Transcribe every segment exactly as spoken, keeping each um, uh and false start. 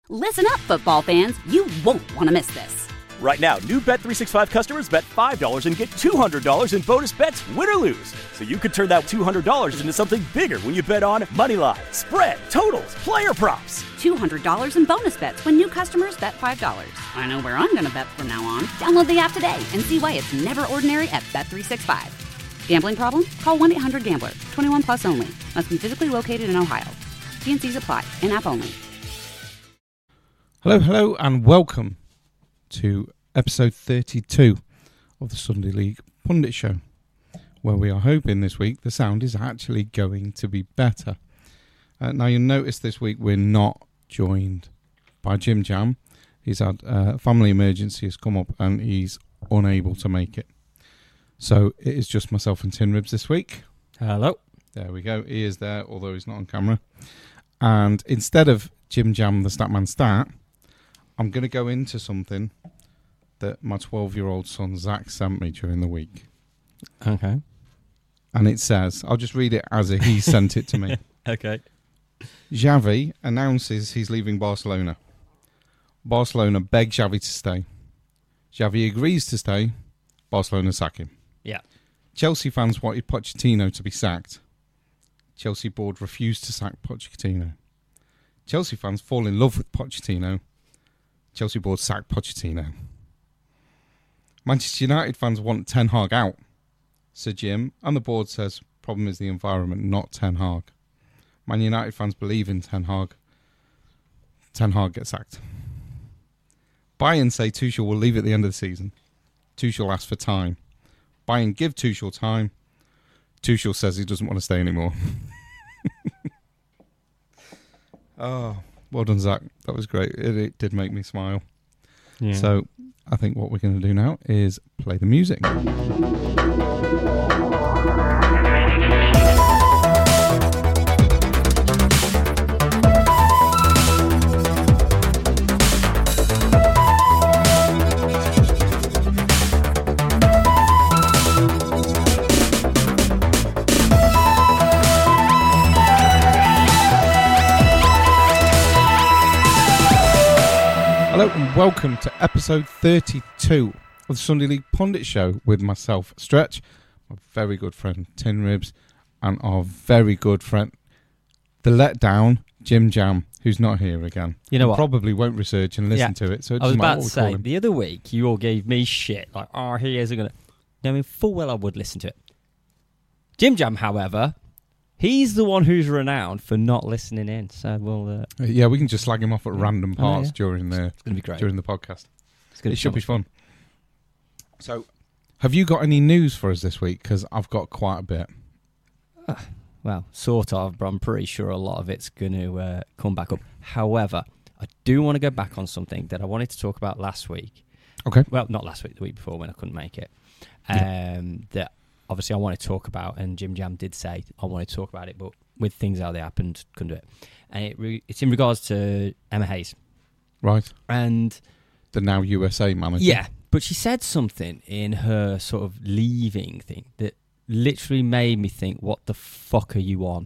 Listen up, football fans. You won't want to miss this. Right now, new Bet three sixty-five customers bet five dollars and get two hundred dollars in bonus bets, win or lose. So you could turn that two hundred dollars into something bigger when you bet on money line, spread, totals, player props. two hundred dollars in bonus bets when new customers bet five dollars. I know where I'm going to bet from now on. Download the app today and see why it's never ordinary at Bet three sixty-five. Gambling problem? Call one eight hundred gambler. twenty-one plus only. Must be physically located in Ohio. T and Cs apply. In-app only. Hello, hello, and welcome to episode thirty-two of the Sunday League Pundit Show, where we are hoping this week the sound is actually going to be better. Uh, now, you'll notice this week we're not joined by Jim Jam. He's had a uh, family emergency has come up and he's unable to make it. So it is just myself and Tin Ribs this week. Hello. There we go. He is there, although he's not on camera. And instead of Jim Jam, the Statman Stat, I'm going to go into something that my twelve-year-old son Zach sent me during the week. Okay. And it says, I'll just read it as he sent it to me. Okay. Xavi announces he's leaving Barcelona. Barcelona beg Xavi to stay. Xavi agrees to stay. Barcelona sack him. Yeah. Chelsea fans wanted Pochettino to be sacked. Chelsea board refused to sack Pochettino. Chelsea fans fall in love with Pochettino. Chelsea board sack Pochettino. Manchester United fans want Ten Hag out, Sir Jim, and the board says problem is the environment, not Ten Hag. Man United fans believe in Ten Hag. Ten Hag gets sacked. Bayern say Tuchel will leave at the end of the season. Tuchel asks for time. Bayern give Tuchel time. Tuchel says he doesn't want to stay anymore. Oh, well done, Zach. That was great. It, it did make me smile. Yeah. So I think what we're going to do now is play the music. Hello and welcome to episode thirty-two of the Sunday League Pundit Show with myself, Stretch, my very good friend Tin Ribs, and our very good friend, the letdown, Jim Jam, who's not here again. You know what? Probably won't research and listen yeah. to it. So it I was about to say, the other week you all gave me shit, like, oh, he isn't going to... Knowing full well I would listen to it. Jim Jam, however... He's the one who's renowned for not listening in, so we'll... Uh, yeah, we can just slag him off at random parts oh, yeah. during the it's gonna be great. during the podcast. It's gonna it be should so be fun. fun. So, have you got any news for us this week? Because I've got quite a bit. Uh, well, sort of, but I'm pretty sure a lot of it's going to uh, come back up. However, I do want to go back on something that I wanted to talk about last week. Okay. Well, not last week, the week before when I couldn't make it. Um, yeah. That... Obviously, I want to talk about, and Jim Jam did say I wanted to talk about it, but with things how they happened, couldn't do it. And it re- it's in regards to Emma Hayes. Right. And... The now U S A manager. Yeah, but she said something in her sort of leaving thing that literally made me think, what the fuck are you on?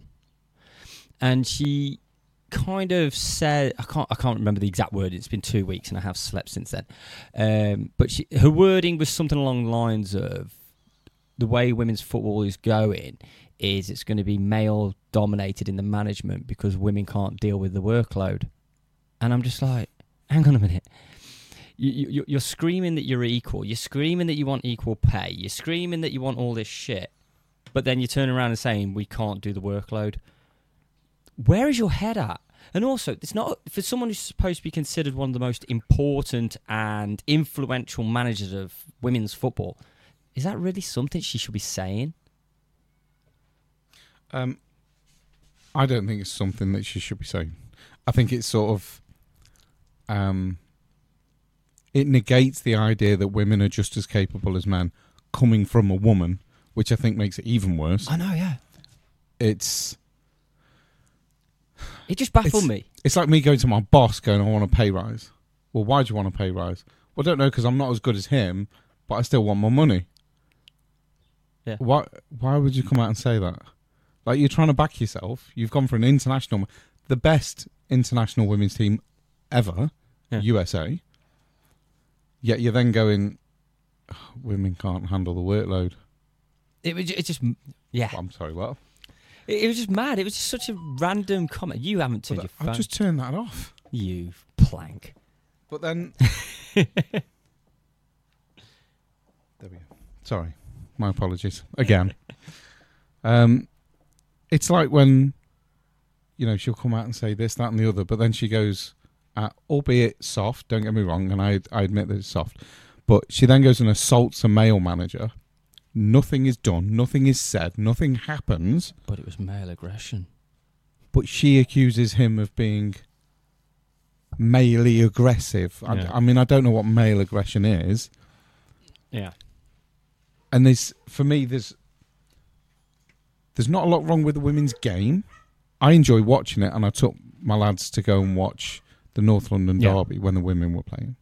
And she kind of said, I can't I can't remember the exact word, it's been two weeks and I have slept since then. Um, but she, her wording was something along the lines of, the way women's football is going is it's going to be male dominated in the management because women can't deal with the workload. And I'm just like, hang on a minute. You, you, you're screaming that you're equal. You're screaming that you want equal pay. You're screaming that you want all this shit. But then you turn around and saying we can't do the workload. Where is your head at? And also, it's not for someone who's supposed to be considered one of the most important and influential managers of women's football. Is that really something she should be saying? Um, I don't think it's something that she should be saying. I think it's sort of... Um, it negates the idea that women are just as capable as men coming from a woman, which I think makes it even worse. I know, yeah. It's... It just baffled it's, me. It's like me going to my boss going, I want a pay rise. Well, why do you want a pay rise? Well, I don't know, because I'm not as good as him, but I still want more money. Yeah. Why Why would you come out and say that? Like, you're trying to back yourself. You've gone for an international... The best international women's team ever, Yeah. U S A. Yet you're then going, oh, women can't handle the workload. It was. It just. Yeah. I'm sorry, what? It, it was just mad. It was just such a random comment. You haven't turned your phone. I've just turned that off. You plank. But then... There we go. Sorry. My apologies. Again. um, it's like when, you know, she'll come out and say this, that and the other, but then she goes, uh, albeit soft, don't get me wrong, and I, I admit that it's soft, but she then goes and assaults a male manager. Nothing is done. Nothing is said. Nothing happens. But it was male aggression. But she accuses him of being malely aggressive. Yeah. I, I mean, I don't know what male aggression is. Yeah. And there's, for me, there's there's not a lot wrong with the women's game. I enjoy watching it, and I took my lads to go and watch the North London Yeah. Derby when the women were playing.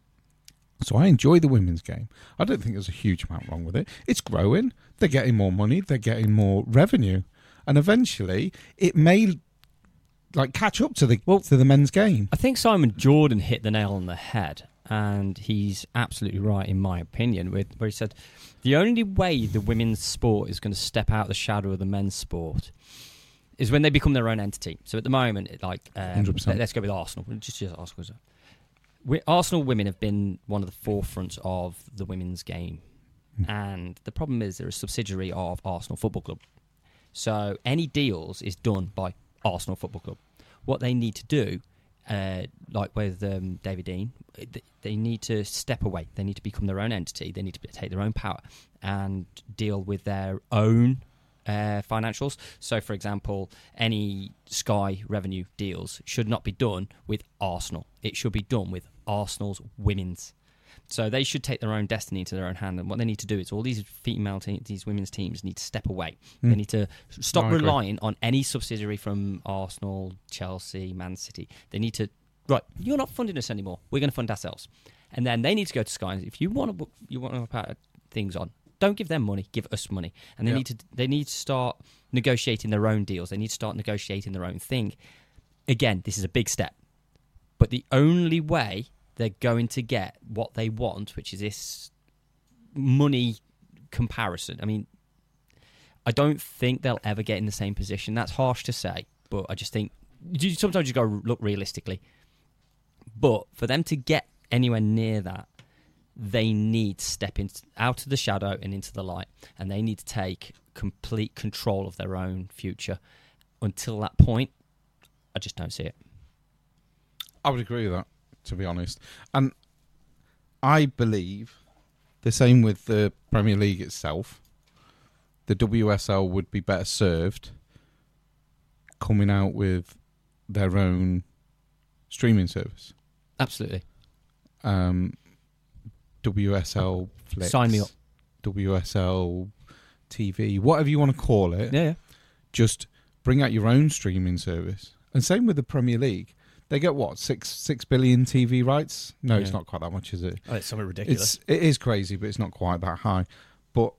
So I enjoy the women's game. I don't think there's a huge amount wrong with it. It's growing. They're getting more money. They're getting more revenue. And eventually, it may like catch up to the Well, to the men's game. I think Simon Jordan hit the nail on the head, and he's absolutely right in my opinion, with where he said the only way the women's sport is going to step out the shadow of the men's sport is when they become their own entity. So at the moment, it, like um, one hundred percent. let's go with Arsenal. Just use Arsenal. We, Arsenal women have been one of the forefronts of the women's game, Mm. and the problem is they're a subsidiary of Arsenal Football Club. So any deals is done by Arsenal Football Club. What they need to do, uh, like with um, David Dean, th- they need to step away. They need to become their own entity. They need to be, take their own power and deal with their own uh, financials. So, for example, any Sky revenue deals should not be done with Arsenal. It should be done with Arsenal's women's. So they should take their own destiny into their own hand. And what they need to do is all these female teams, these women's teams need to step away. Mm. They need to stop No, I agree. relying on any subsidiary from Arsenal, Chelsea, Man City. They need to, right, you're not funding us anymore. We're going to fund ourselves. And then they need to go to Sky. And if you want to, you want to put things on, don't give them money, give us money. And they Yeah. need to they need to start negotiating their own deals. They need to start negotiating their own thing. Again, this is a big step. But the only way they're going to get what they want, which is this money comparison. I mean, I don't think they'll ever get in the same position. That's harsh to say, but I just think you, sometimes you got to look realistically. But for them to get anywhere near that, they need to step in, out of the shadow and into the light, and they need to take complete control of their own future. Until that point, I just don't see it. I would agree with that, to be honest. And I believe the same with the Premier League itself. The W S L would be better served coming out with their own streaming service. Absolutely. Um, W S L Flicks. Sign me up. W S L T V, whatever you want to call it. Yeah, yeah. Just bring out your own streaming service. And same with the Premier League. They get what, six six billion T V rights? No, Yeah. it's not quite that much, is it? Oh, it's something ridiculous. It's it is crazy, but it's not quite that high. But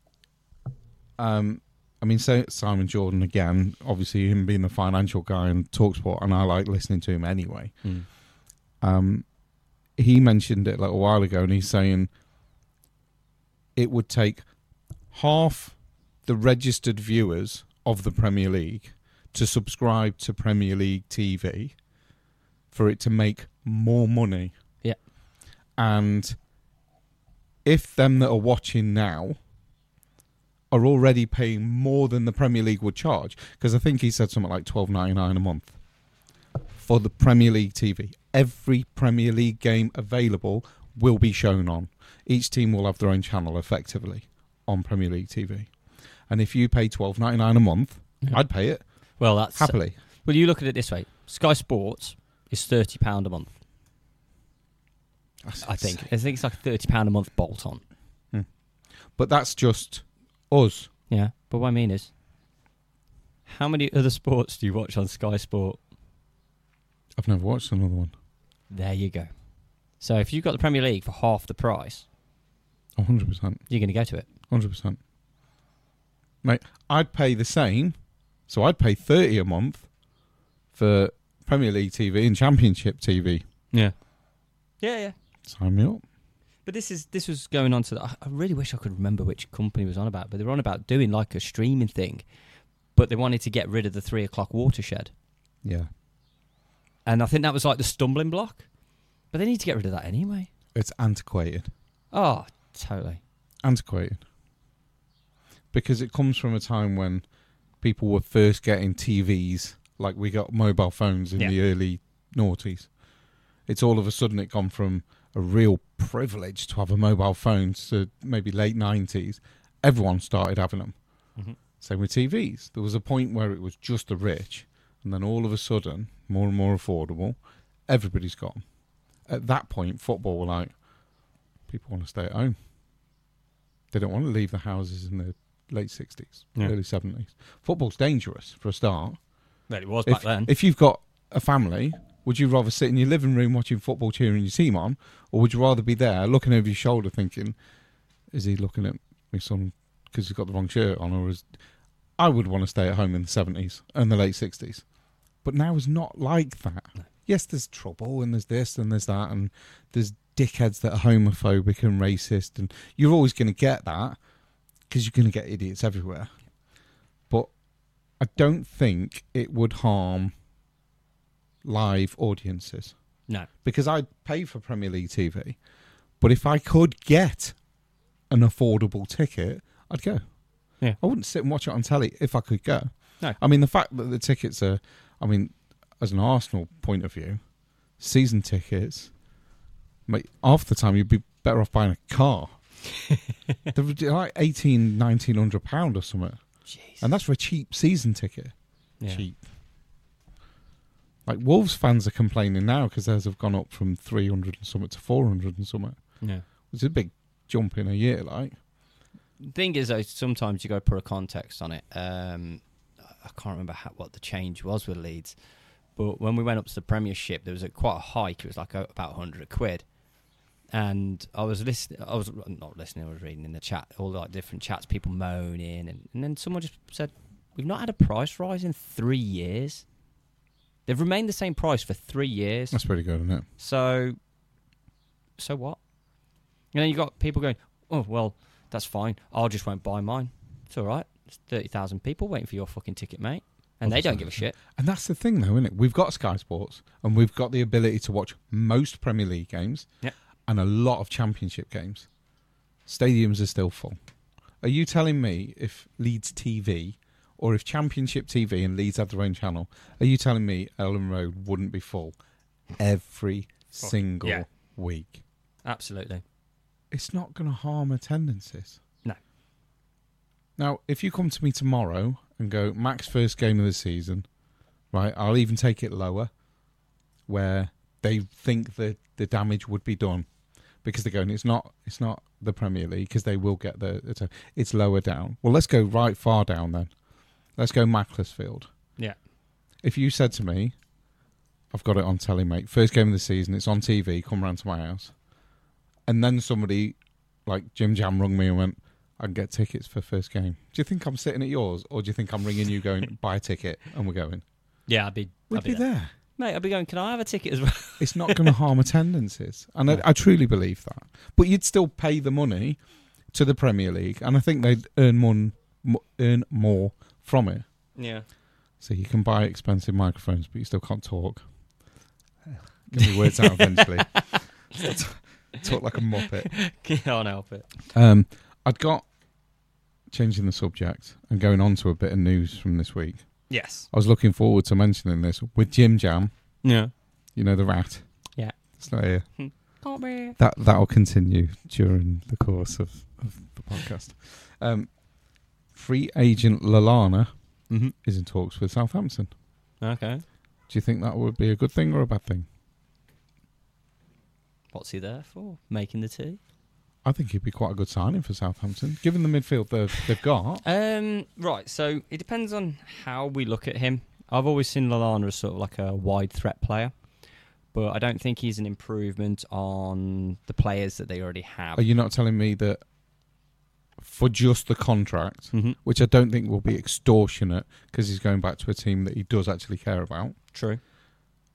um, I mean, so Simon Jordan again. Obviously, him being the financial guy in TalkSport, and I like listening to him anyway. Mm. Um, he mentioned it a little while ago, and he's saying it would take half the registered viewers of the Premier League to subscribe to Premier League T V for it to make more money. Yeah. And if them that are watching now are already paying more than the Premier League would charge, because I think he said something like twelve ninety-nine a month for the Premier League T V. Every Premier League game available will be shown on. Each team will have their own channel effectively on Premier League T V. And if you pay twelve ninety-nine a month, Yeah. I'd pay it Well, that's happily. Well, you look at it this way: Sky Sports is thirty pound a month. I think. I think it's like thirty pound a month bolt on. But that's just us. Yeah, but what I mean is, how many other sports do you watch on Sky Sport? I've never watched another one. There you go. So if you've got the Premier League for half the price, one hundred percent. you're going to go to it. one hundred percent. Mate, I'd pay the same. So I'd pay thirty a month for Premier League T V and Championship T V. Yeah. Yeah, yeah. Sign me up. But this is this was going on to... The, I really wish I could remember which company was on about, but they were on about doing like a streaming thing, but they wanted to get rid of the three o'clock watershed. Yeah. And I think that was like the stumbling block. But they need to get rid of that anyway. It's antiquated. Oh, totally. Antiquated. Because it comes from a time when people were first getting T Vs, like we got mobile phones in Yeah. the early noughties. It's all of a sudden it gone from a real privilege to have a mobile phone to maybe late nineties. Everyone started having them. Mm-hmm. Same with T Vs. There was a point where it was just the rich, and then all of a sudden, more and more affordable, everybody's got them. At that point, football were like, people want to stay at home. They don't want to leave the houses in the late sixties, Yeah. early seventies. Football's dangerous, for a start. Well, it was If, back then. if you've got a family, would you rather sit in your living room watching football, cheering your team on, or would you rather be there looking over your shoulder thinking, is he looking at me son because he's got the wrong shirt on? Or is I would want to stay at home in the seventies and the late sixties. But now it's not like that. No. Yes, there's trouble and there's this and there's that and there's dickheads that are homophobic and racist, and you're always going to get that because you're going to get idiots everywhere. But I don't think it would harm live audiences. No. Because I'd pay for Premier League T V, but if I could get an affordable ticket, I'd go. Yeah. I wouldn't sit and watch it on telly if I could go. No. I mean, the fact that the tickets are, I mean, as an Arsenal point of view, season tickets, mate, half the time you'd be better off buying a car. They're like eighteen, nineteen hundred pounds or something. Jeez. And that's for a cheap season ticket. Yeah. Cheap. Like, Wolves fans are complaining now because theirs have gone up from three hundred and something to four hundred and something. Yeah. Which is a big jump in a year, like. The thing is, though, sometimes you got to put a context on it. Um, I can't remember how, what the change was with Leeds, but when we went up to the Premiership, there was a, quite a hike. It was like a, about one hundred quid. And I was listening, I was not listening, I was reading in the chat, all like different chats, people moaning, and, and then someone just said, we've not had a price rise in three years. They've remained the same price for three years. That's pretty good, isn't it? So, so what? And then you got people going, oh, well, that's fine. I just won't buy mine. It's all right. There's thirty thousand people waiting for your fucking ticket, mate. And they don't give a shit. And that's the thing, though, isn't it? We've got Sky Sports, and we've got the ability to watch most Premier League games Yep. and a lot of Championship games. Stadiums are still full. Are you telling me if Leeds T V or if Championship T V and Leeds had their own channel, are you telling me Ellen Road wouldn't be full every single yeah. week? Absolutely. It's not going to harm attendances. No. Now, if you come to me tomorrow and go, Max, first game of the season, right, I'll even take it lower, where they think that the damage would be done. Because they're going, it's not it's not the Premier League, because they will get the, the... It's lower down. Well, let's go right far down then. Let's go Macclesfield. Yeah. If you said to me, I've got it on telly, mate, first game of the season, it's on T V, come round to my house. And then somebody, like Jim Jam, rung me and went, I can get tickets for first game. Do you think I'm sitting at yours, or do you think I'm ringing you going, buy a ticket, and we're going? Yeah, I'd be... We'd I'd be there. there. Mate, I'd be going, can I have a ticket as well? It's not going to harm attendances. And No. I, I truly believe that. But you'd still pay the money to the Premier League, and I think they'd earn, mon, mo- earn more from it. Yeah. So you can buy expensive microphones, but you still can't talk. Get me words out eventually. Talk like a muppet. Can't help it. Um, I'd got, changing the subject and going on to a bit of news from this week. Yes. I was looking forward to mentioning this with Jim Jam. Yeah. You know, the rat. Yeah. It's not here. Can't be. That, that'll continue during the course of, of the podcast. Um, free agent Lallana Mm-hmm. is in talks with Southampton. Okay. Do you think that would be a good thing or a bad thing? What's he there for? Making the tea? I think he'd be quite a good signing for Southampton, given the midfield they've, they've got. Um, right, so it depends on how we look at him. I've always seen Lallana as sort of like a wide threat player, but I don't think he's an improvement on the players that they already have. Are you not telling me that for just the contract, Mm-hmm. which I don't think will be extortionate because he's going back to a team that he does actually care about, True.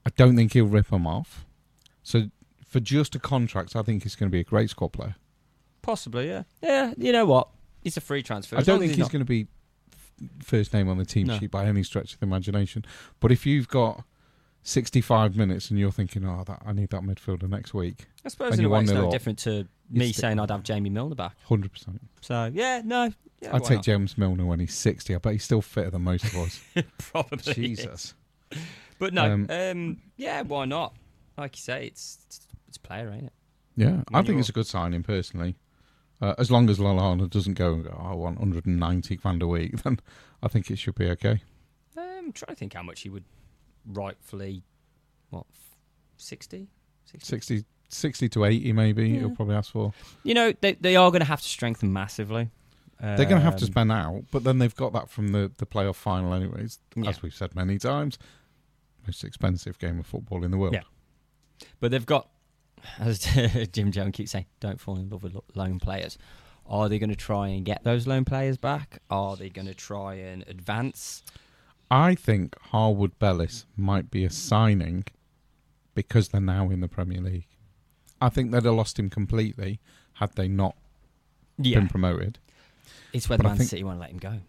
I don't think he'll rip them off. So for just a contract, I think he's going to be a great squad player. Possibly, yeah. Yeah, you know what? It's a free transfer. I don't think he's, he's going to be f- first name on the team No. sheet by any stretch of the imagination. But if you've got sixty-five minutes and you're thinking, oh, that, I need that midfielder next week. I suppose and in a you way want it's it no all, different to you me stick saying with I'd have Jamie Milner back. one hundred percent. So, yeah, no. Yeah, I'd why take not? James Milner when he's sixty. I bet he's still fitter than most of us. Probably. Jesus. But no, Um, um, yeah, why not? Like you say, it's it's, it's player, ain't it? Yeah, I think you're- it's a good signing, personally. Uh, as long as Lallana doesn't go and go, oh, I want one hundred ninety grand a week, then I think it should be okay. Um, I'm trying to think how much he would rightfully, what, sixty? sixty, sixty to eighty maybe, Yeah. he'll probably ask for. You know, they they are going to have to strengthen massively. They're going to have to Um, spend out, but then they've got that from the, the playoff final anyways. Yeah. As we've said many times, most expensive game of football in the world. Yeah. But they've got, as Jim Jones keeps saying, don't fall in love with lo- lone players. Are they going to try and get those lone players back? Are they going to try and advance? I think Harwood Bellis might be a signing because they're now in the Premier League. I think they'd have lost him completely had they not Yeah. been promoted. It's whether But I Man think- City want to let him go.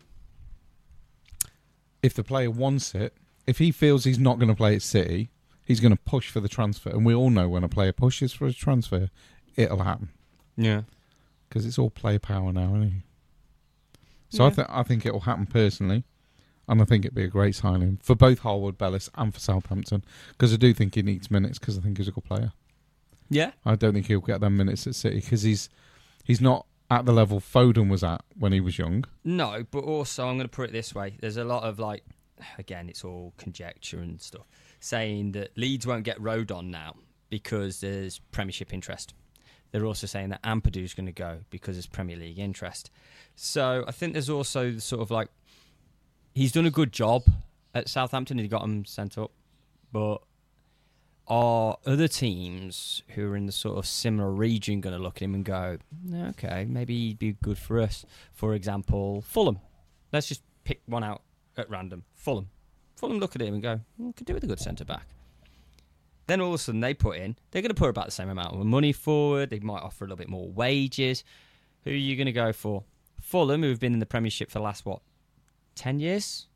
If the player wants it, if he feels he's not going to play at City, he's going to push for the transfer. And we all know when a player pushes for a transfer, it'll happen. Yeah. Because it's all player power now, isn't it? So I, Yeah. th- I think it'll happen personally. And I think it'd be a great signing for both Harwood Bellis and for Southampton. Because I do think he needs minutes because I think he's a good player. Yeah. I don't think he'll get them minutes at City because he's, he's not at the level Foden was at when he was young. No, but also I'm going to put it this way. There's a lot of like, again, it's all conjecture and stuff, saying that Leeds won't get Rodon now because there's Premiership interest. They're also saying that Ampadu's going to go because there's Premier League interest. So I think there's also the sort of like, he's done a good job at Southampton. He got him sent up. But are other teams who are in the sort of similar region going to look at him and go, okay, maybe he'd be good for us? For example, Fulham. Let's just pick one out at random. Fulham. Fulham look at him and go, well, could do with a good centre-back. Then all of a sudden they put in, they're going to put about the same amount of money forward. They might offer a little bit more wages. Who are you going to go for? Fulham, who have been in the Premiership for the last, what, ten years?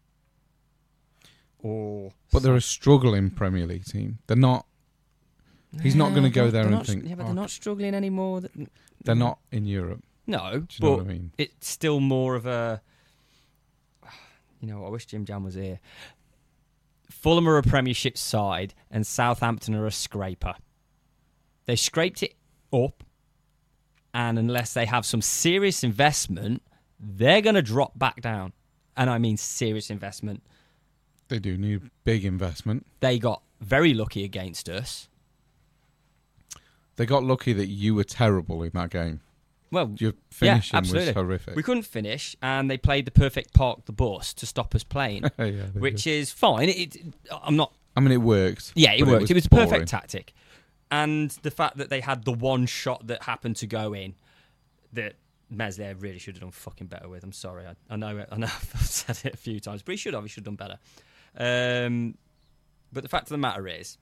Or But they're a struggling Premier League team. They're not. He's not going to go they're there and not- think, Yeah, but "Oh, they're not struggling anymore. they're not in Europe. No, Do you but know what I mean? it's still more of a. You know, I wish Jim Jam was here. Fulham are a Premiership side, and Southampton are a scraper. They scraped it up, and unless they have some serious investment, they're going to drop back down. And I mean serious investment. They do need big investment. They got very lucky against us. They got lucky that you were terrible in that game. Well, Your finishing absolutely. was horrific. we couldn't finish, and they played the perfect park the bus to stop us playing, yeah, they which did. is fine. It, it, I'm not. I mean, it worked. Yeah, it but worked. It was, a boring. perfect tactic, and the fact that they had the one shot that happened to go in, that Mez there really should have done fucking better with. I'm sorry, I, I know, I know, I've said it a few times, but he should have. He should have done better. Um, but the fact of the matter is,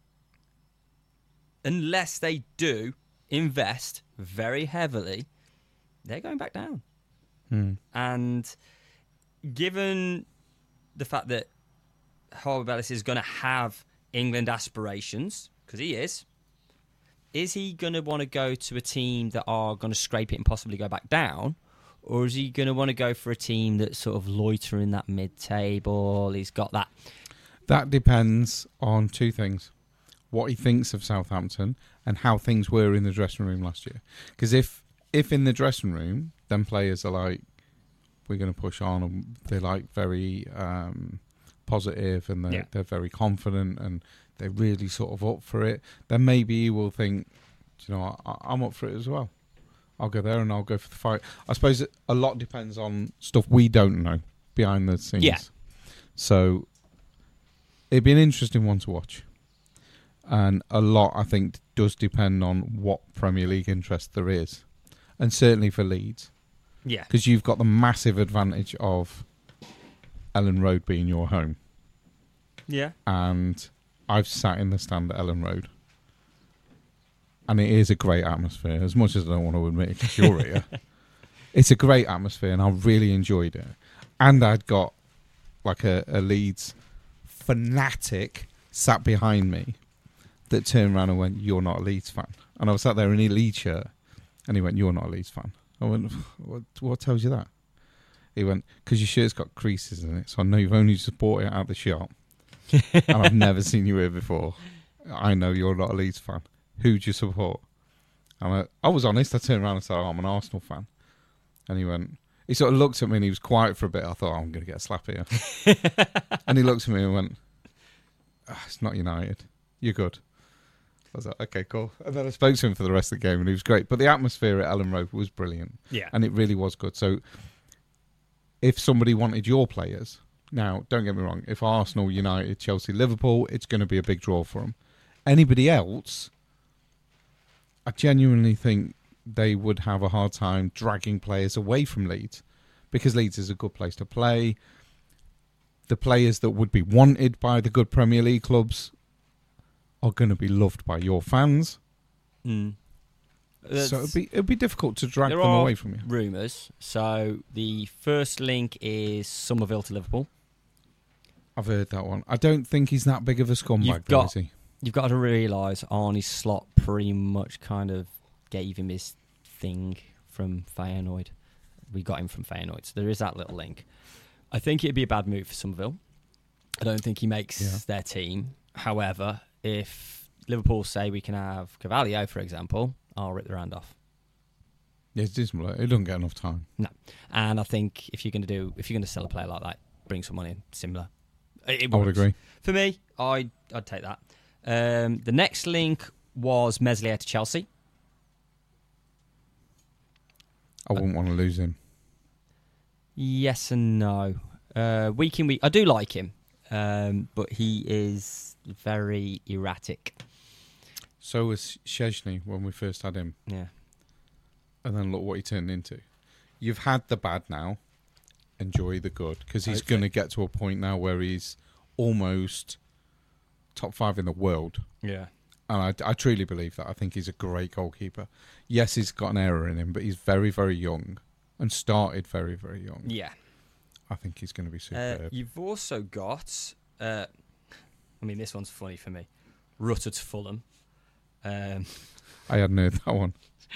unless they do invest very heavily, they're going back down. Hmm. And given the fact that Harwood Bellis is going to have England aspirations, because he is, is he going to want to go to a team that are going to scrape it and possibly go back down? Or is he going to want to go for a team that's sort of loitering that mid-table? He's got that. That depends on two things. What he thinks of Southampton and how things were in the dressing room last year. Because if, if in the dressing room, then players are like, we're going to push on, and they're like very um, positive and they're, Yeah. they're very confident and they're really sort of up for it, then maybe he will think, "Do you know, I, I'm up for it as well. I'll go there and I'll go for the fight." I suppose it, a lot depends on stuff we don't know behind the scenes. Yeah. So it'd be an interesting one to watch. And a lot, I think, does depend on what Premier League interest there is. And certainly for Leeds. Yeah. Because you've got the massive advantage of Ellen Road being your home. Yeah. And I've sat in the stand at Ellen Road, and it is a great atmosphere. As much as I don't want to admit it, because you're here, it's a great atmosphere, and I really enjoyed it. And I'd got like a, a Leeds fanatic sat behind me that turned around and went, "You're not a Leeds fan." And I was sat there in a Leeds shirt, and he went, "You're not a Leeds fan." I went, "What, what tells you that?" He went, "Because your shirt's got creases in it, so I know you've only supported it out the shop, and I've never seen you here before. I know you're not a Leeds fan. Who do you support?" And I, I was honest. I turned around and said, "Oh, I'm an Arsenal fan." And he went, he sort of looked at me and he was quiet for a bit. I thought, oh, I'm going to get a slap here. And he looked at me and went, oh, "It's not United. You're good." I was like, okay, cool. And then I spoke to him for the rest of the game and he was great. But the atmosphere at Ellen Road was brilliant. Yeah. And it really was good. So if somebody wanted your players, now, don't get me wrong, if Arsenal, United, Chelsea, Liverpool, it's going to be a big draw for them. Anybody else, I genuinely think they would have a hard time dragging players away from Leeds, because Leeds is a good place to play. The players that would be wanted by the good Premier League clubs are going to be loved by your fans. Mm. So it'd be it'd be difficult to drag there them are away from you. Rumours. So the first link is Somerville to Liverpool. I've heard that one. I don't think he's that big of a scumbag, You've though, got- is he? You've got to realise Arne Slot pretty much kind of gave him his thing from Feyenoord. We got him from Feyenoord, so there is that little link. I think it'd be a bad move for Somerville. I don't think he makes Yeah. their team. However, if Liverpool say we can have Carvalho, for example, I'll rip their hand off. Yeah, it's dismal. It doesn't get enough time. No, and I think if you're going to do, if you're going to sell a player like that, bring someone in similar. It, it I would works. agree. For me, I I'd take that. Um, the next link was Meslier to Chelsea. I wouldn't want to lose him. Yes and no. Uh, week in week, I do like him, um, but he is very erratic. So was Szczesny when we first had him. Yeah. And then look what he turned into. You've had the bad now. Enjoy the good. Because he's Hopefully. going to get to a point now where he's almost top five in the world. Yeah. And I, I truly believe that. I think he's a great goalkeeper. Yes, he's got an error in him, but he's very, very young. And started very, very young. Yeah. I think he's going to be Uh, superb. you've also got, uh, I mean, this one's funny for me. Rutter to Fulham. Um, I hadn't heard that one.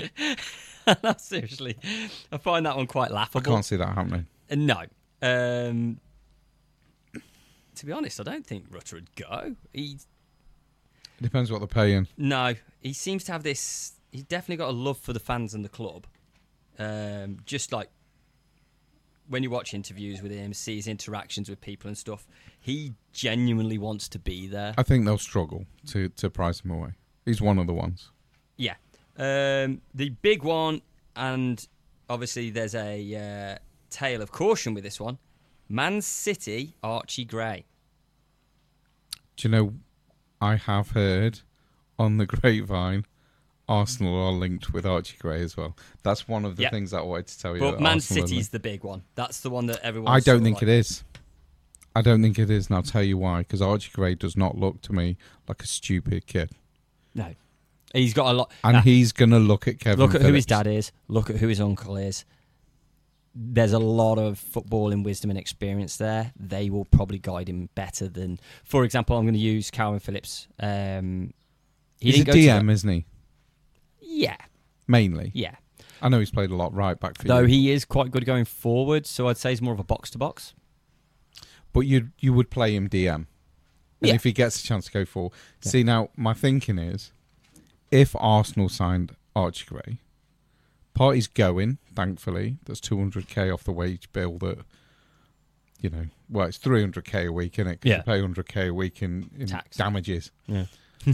no, seriously, I find that one quite I laughable. can't see that happening. Uh, no. Um, to be honest, I don't think Rutter would go. He It depends what they're paying. No, he seems to have this. He's definitely got a love for the fans and the club. Um, just like when you watch interviews with him, see his interactions with people and stuff, he genuinely wants to be there. I think they'll struggle to, to price him away. He's one of the ones. Yeah. Um, the big one, and obviously there's a uh, tale of caution with this one. Man City, Archie Gray. Do you know, I have heard on the grapevine, Arsenal are linked with Archie Gray as well. That's one of the Yep. things that I wanted to tell you. But that Man Arsenal are City's linked. the big one. That's the one that everyone. I don't think it is. I don't think it is, and I'll tell you why. Because Archie Gray does not look to me like a stupid kid. No. He's got a lot. And Nah. he's going to look at Kevin Look at who his Phillips. dad is. Look at who his uncle is. There's a lot of footballing wisdom and experience there. They will probably guide him better than, for example, I'm going to use Calvin Phillips. Um, he He's a didn't go to D M, the- isn't he? Yeah, Mainly. yeah. I know he's played a lot right back for Though you. he is quite good going forward, so I'd say he's more of a box to box. But you you would play him D M. And Yeah. if he gets a chance to go forward. Yeah. See, now, my thinking is, if Arsenal signed Archie Gray, party's going, thankfully. That's two hundred k off the wage bill that, you know, well, it's three hundred k a week, isn't it? 'Cause Yeah. you pay one hundred k a week in, in Tax. damages. Yeah.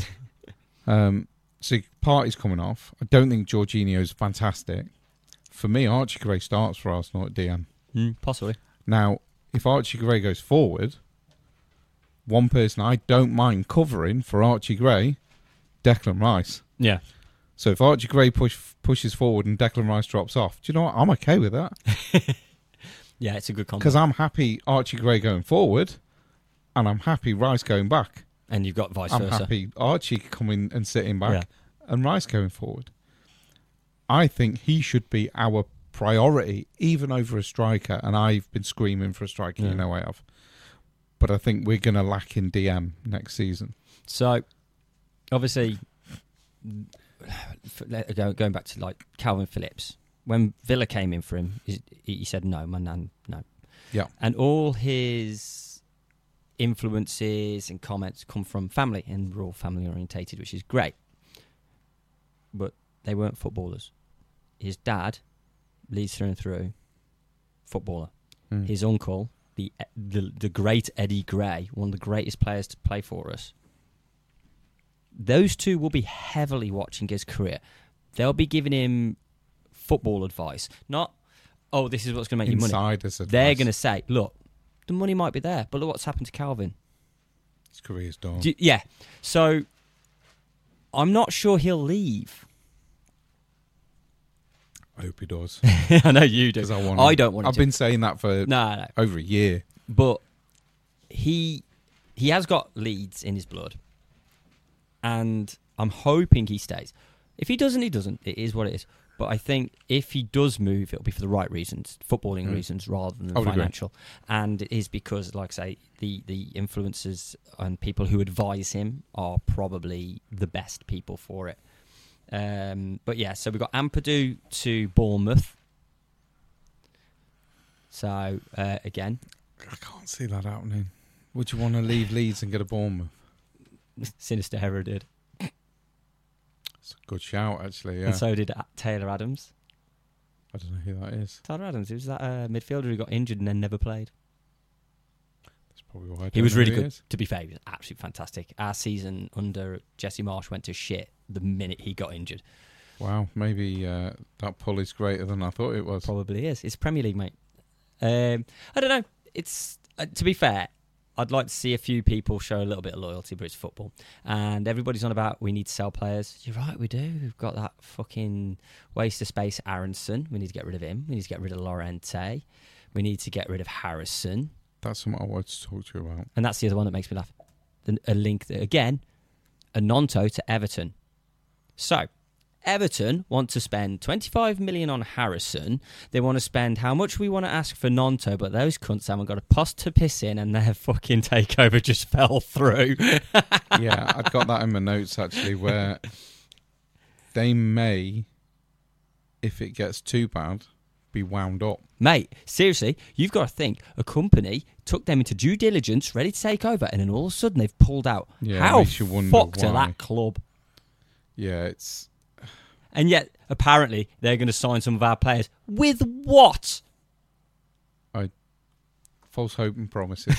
Um, so party's coming off. I don't think Jorginho's fantastic. For me, Archie Gray starts for Arsenal at D M. Mm, possibly. Now, if Archie Gray goes forward, one person I don't mind covering for Archie Gray, Declan Rice. Yeah. So if Archie Gray push, pushes forward and Declan Rice drops off, do you know what? I'm okay with that. Yeah, it's a good combo. Because I'm happy Archie Gray going forward, and I'm happy Rice going back. And you've got vice I'm versa. happy Archie coming and sitting back Yeah. and Rice going forward. I think he should be our priority, even over a striker. And I've been screaming for a striker, Yeah. you know I have. But I think we're going to lack in D M next season. So, obviously, going back to like Calvin Phillips, when Villa came in for him, he said, no, my nan, no. Yeah. And all his influences and comments come from family, and we're all family orientated, which is great. But they weren't footballers. His dad, leads through and through, footballer. Mm. His uncle, the, the the great Eddie Gray, one of the greatest players to play for us. Those two will be heavily watching his career. They'll be giving him football advice, not, oh, this is what's going to make you money. Insiders advice. They're going to say, look, the money might be there, but look what's happened to Calvin. His career's done. Do you- yeah. So, I'm not sure he'll leave. I hope he does. I know you do. 'Cause I, want I him. don't want him I've to. been saying that for No, no. over a year. But he he has got Leeds in his blood, and I'm hoping he stays. If he doesn't, he doesn't. It is what it is. But I think if he does move, it'll be for the right reasons, footballing Mm. reasons rather than I would agree. financial. And it is because, like I say, the, the influencers and people who advise him are probably the best people for it. Um, but yeah, so we've got Ampadu to Bournemouth. So, uh, again, I can't see that happening. Would you want to leave Leeds and go to Bournemouth? Sinisterra did. It's a good shout, actually, yeah. And so did Taylor Adams. I don't know who that is. Taylor Adams, he was that uh, midfielder who got injured and then never played. That's probably why I don't He was know really who good. is. To be fair, he was absolutely fantastic. Our season under Jesse Marsh went to shit the minute he got injured. Wow, maybe uh, that pull is greater than I thought it was. Probably is. It's Premier League, mate. Um, I don't know. It's uh, to be fair, I'd like to see a few people show a little bit of loyalty, but it's football. And everybody's on about we need to sell players. You're right, we do. We've got that fucking waste of space Aronson. We need to get rid of him. We need to get rid of Llorente. We need to get rid of Harrison. That's something I wanted to talk to you about. And that's the other one that makes me laugh. The, a link, that, again, a Nonto to Everton. So, Everton want to spend twenty-five million on Harrison. They want to spend how much we want to ask for Nonto, but those cunts haven't got a pus to piss in, and their fucking takeover just fell through. Yeah, I've got that in my notes, actually, where they may, if it gets too bad, be wound up. Mate, seriously, you've got to think a company took them into due diligence, ready to take over, and then all of a sudden they've pulled out. Yeah, How makes you wonder fucked are why. that club? Yeah, it's... And yet, apparently, they're going to sign some of our players. With what? false hope and promises.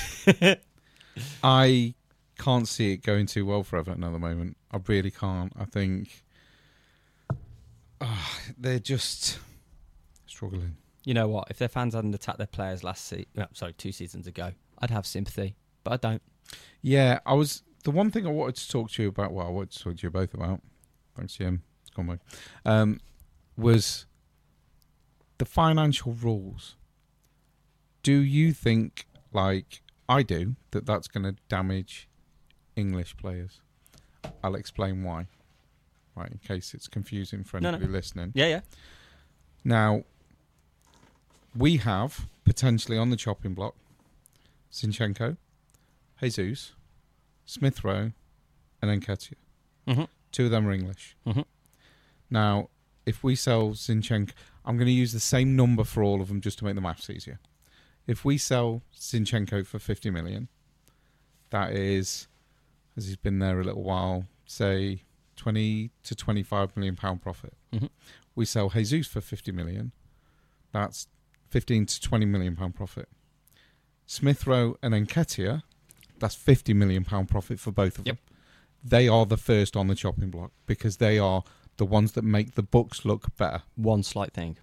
I can't see it going too well for Everton at the moment. I really can't. I think uh, they're just struggling. You know what? If their fans hadn't attacked their players last season, no, sorry, two seasons ago, I'd have sympathy, but I don't. Yeah, I was... The one thing I wanted to talk to you about, well, I wanted to talk to you both about, thanks, Jim, it's gone by, um, was the financial rules. Do you think, like I do, that that's going to damage English players? I'll explain why, right, in case it's confusing for No, anybody no. listening. Yeah, yeah. Now, we have, potentially on the chopping block, Zinchenko, Jesus, Smith Rowe, and Nketiah. Mm-hmm. Two of them are English. Mm-hmm. Now, if we sell Zinchenko, I'm going to use the same number for all of them just to make the maths easier. If we sell Zinchenko for fifty million, that is, as he's been there a little while, say twenty to twenty-five million pound profit. Mm-hmm. We sell Jesus for fifty million, that's fifteen to twenty million pound profit. Smith Rowe and Nketiah, that's fifty million pound profit for both of Yep. them. They are the first on the chopping block because they are the ones that make the books look better. One slight thing.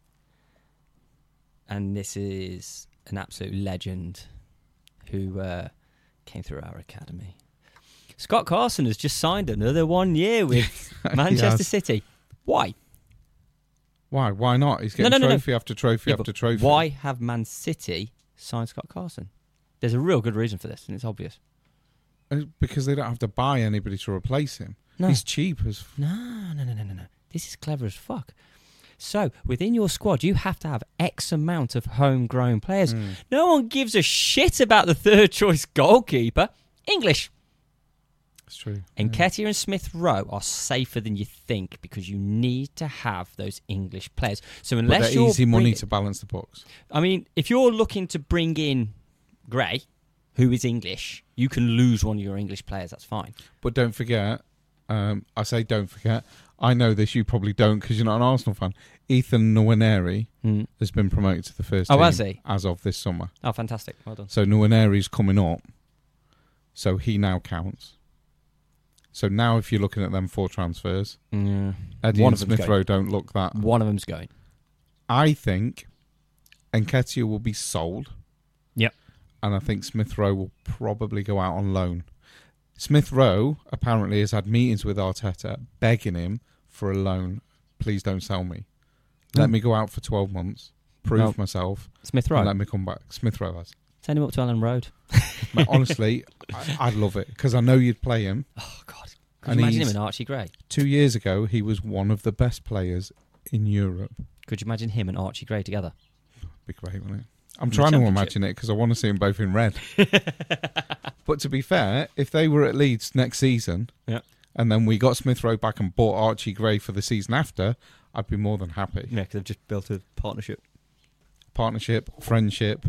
And this is an absolute legend who uh, came through our academy. Scott Carson has just signed another one year with He Manchester has. City. Why? Why? Why not? He's getting No, no, no, no. trophy after trophy Yeah, after but trophy. Why have Man City signed Scott Carson? There's a real good reason for this, and it's obvious. Uh, Because they don't have to buy anybody to replace him. No. He's cheap as... F- No, no, no, no, no, no. This is clever as fuck. So, within your squad, you have to have X amount of homegrown players. Mm. No one gives a shit about the third choice goalkeeper. English. It's true. Nketiah and Smith Rowe are safer than you think because you need to have those English players. So But unless they're you're easy money bring- to balance the books. I mean, if you're looking to bring in Gray, who is English, you can lose one of your English players. That's fine. But don't forget, um, I say don't forget, I know this, you probably don't because you're not an Arsenal fan. Ethan Nwaneri Mm. has been promoted to the first Oh, team has he? as of this summer. Oh, fantastic. Well done. So Nwaneri's coming up, so he now counts. So now if you're looking at them four transfers, Yeah. Eddie One and of them's Smith going. Rowe don't look that. One of them's going. I think Nketiah will be sold. Yep. And I think Smith Rowe will probably go out on loan. Smith Rowe apparently has had meetings with Arteta begging him for a loan. Please don't sell me. Let Mm. me go out for twelve months, prove No. myself, Smith and Rowe. let me come back. Smith Rowe has. Send him up to Ellen Road. But honestly, I, I'd love it because I know you'd play him. Oh, God. Could And you imagine him he's- and Archie Gray? Two years ago, he was one of the best players in Europe. Could you imagine him and Archie Gray together? Be great, wouldn't it? I'm In the trying to Championship. imagine it because I want to see them both in red. But to be fair, if they were at Leeds next season, Yeah. and then we got Smith Rowe back and bought Archie Gray for the season after, I'd be more than happy. Yeah, because they've just built a partnership. Partnership, friendship,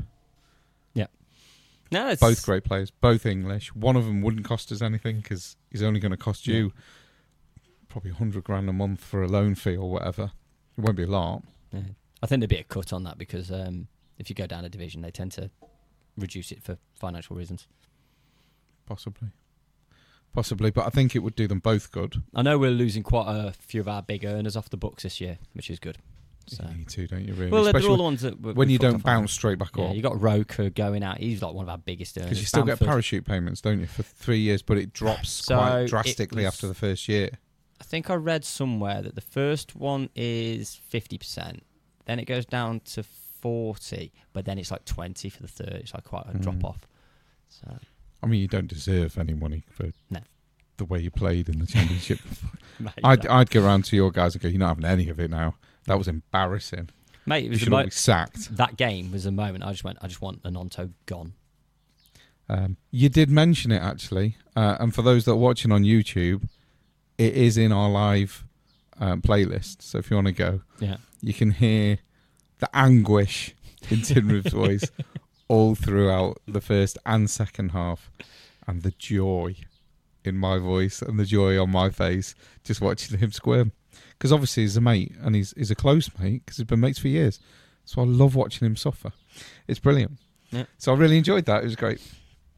No, it's both great players, both English. One of them wouldn't cost us anything because he's only going to cost you probably one hundred grand a month for a loan fee or whatever. It won't be a lot. Yeah. I think there'd be a cut on that because um, if you go down a division, they tend to reduce it for financial reasons. Possibly. Possibly, but I think it would do them both good. I know we're losing quite a few of our big earners off the books this year, which is good. So. You need to, don't you, really? Well, they're Especially all the ones that we- when we you fucked don't off on. bounce straight back Yeah, up. you got Roker going out. He's like one of our biggest earners. Because you still Bamford. get parachute payments, don't you, for three years, but it drops So quite it drastically was- after the first year. I think I read somewhere that the first one is fifty percent, then it goes down to forty, but then it's like twenty for the third. It's like quite a Mm. drop off. So I mean, you don't deserve any money for No. the way you played in the championship. mate, I'd, that, I'd go around to your guys and go, you're not having any of it now. That was embarrassing. mate, it You was the should all mo- be sacked. that game was the moment I just went. I just want Anonto gone. Um, you did mention it, actually. Uh, and for those that are watching on YouTube, it is in our live um, playlist. So if you want to go, Yeah, you can hear the anguish in Tinrub's voice all throughout the first and second half, and the joy in my voice and the joy on my face just watching him squirm. Because obviously he's a mate, and he's, he's a close mate because he's been mates for years. So I love watching him suffer. It's brilliant. Yeah. So I really enjoyed that. It was great.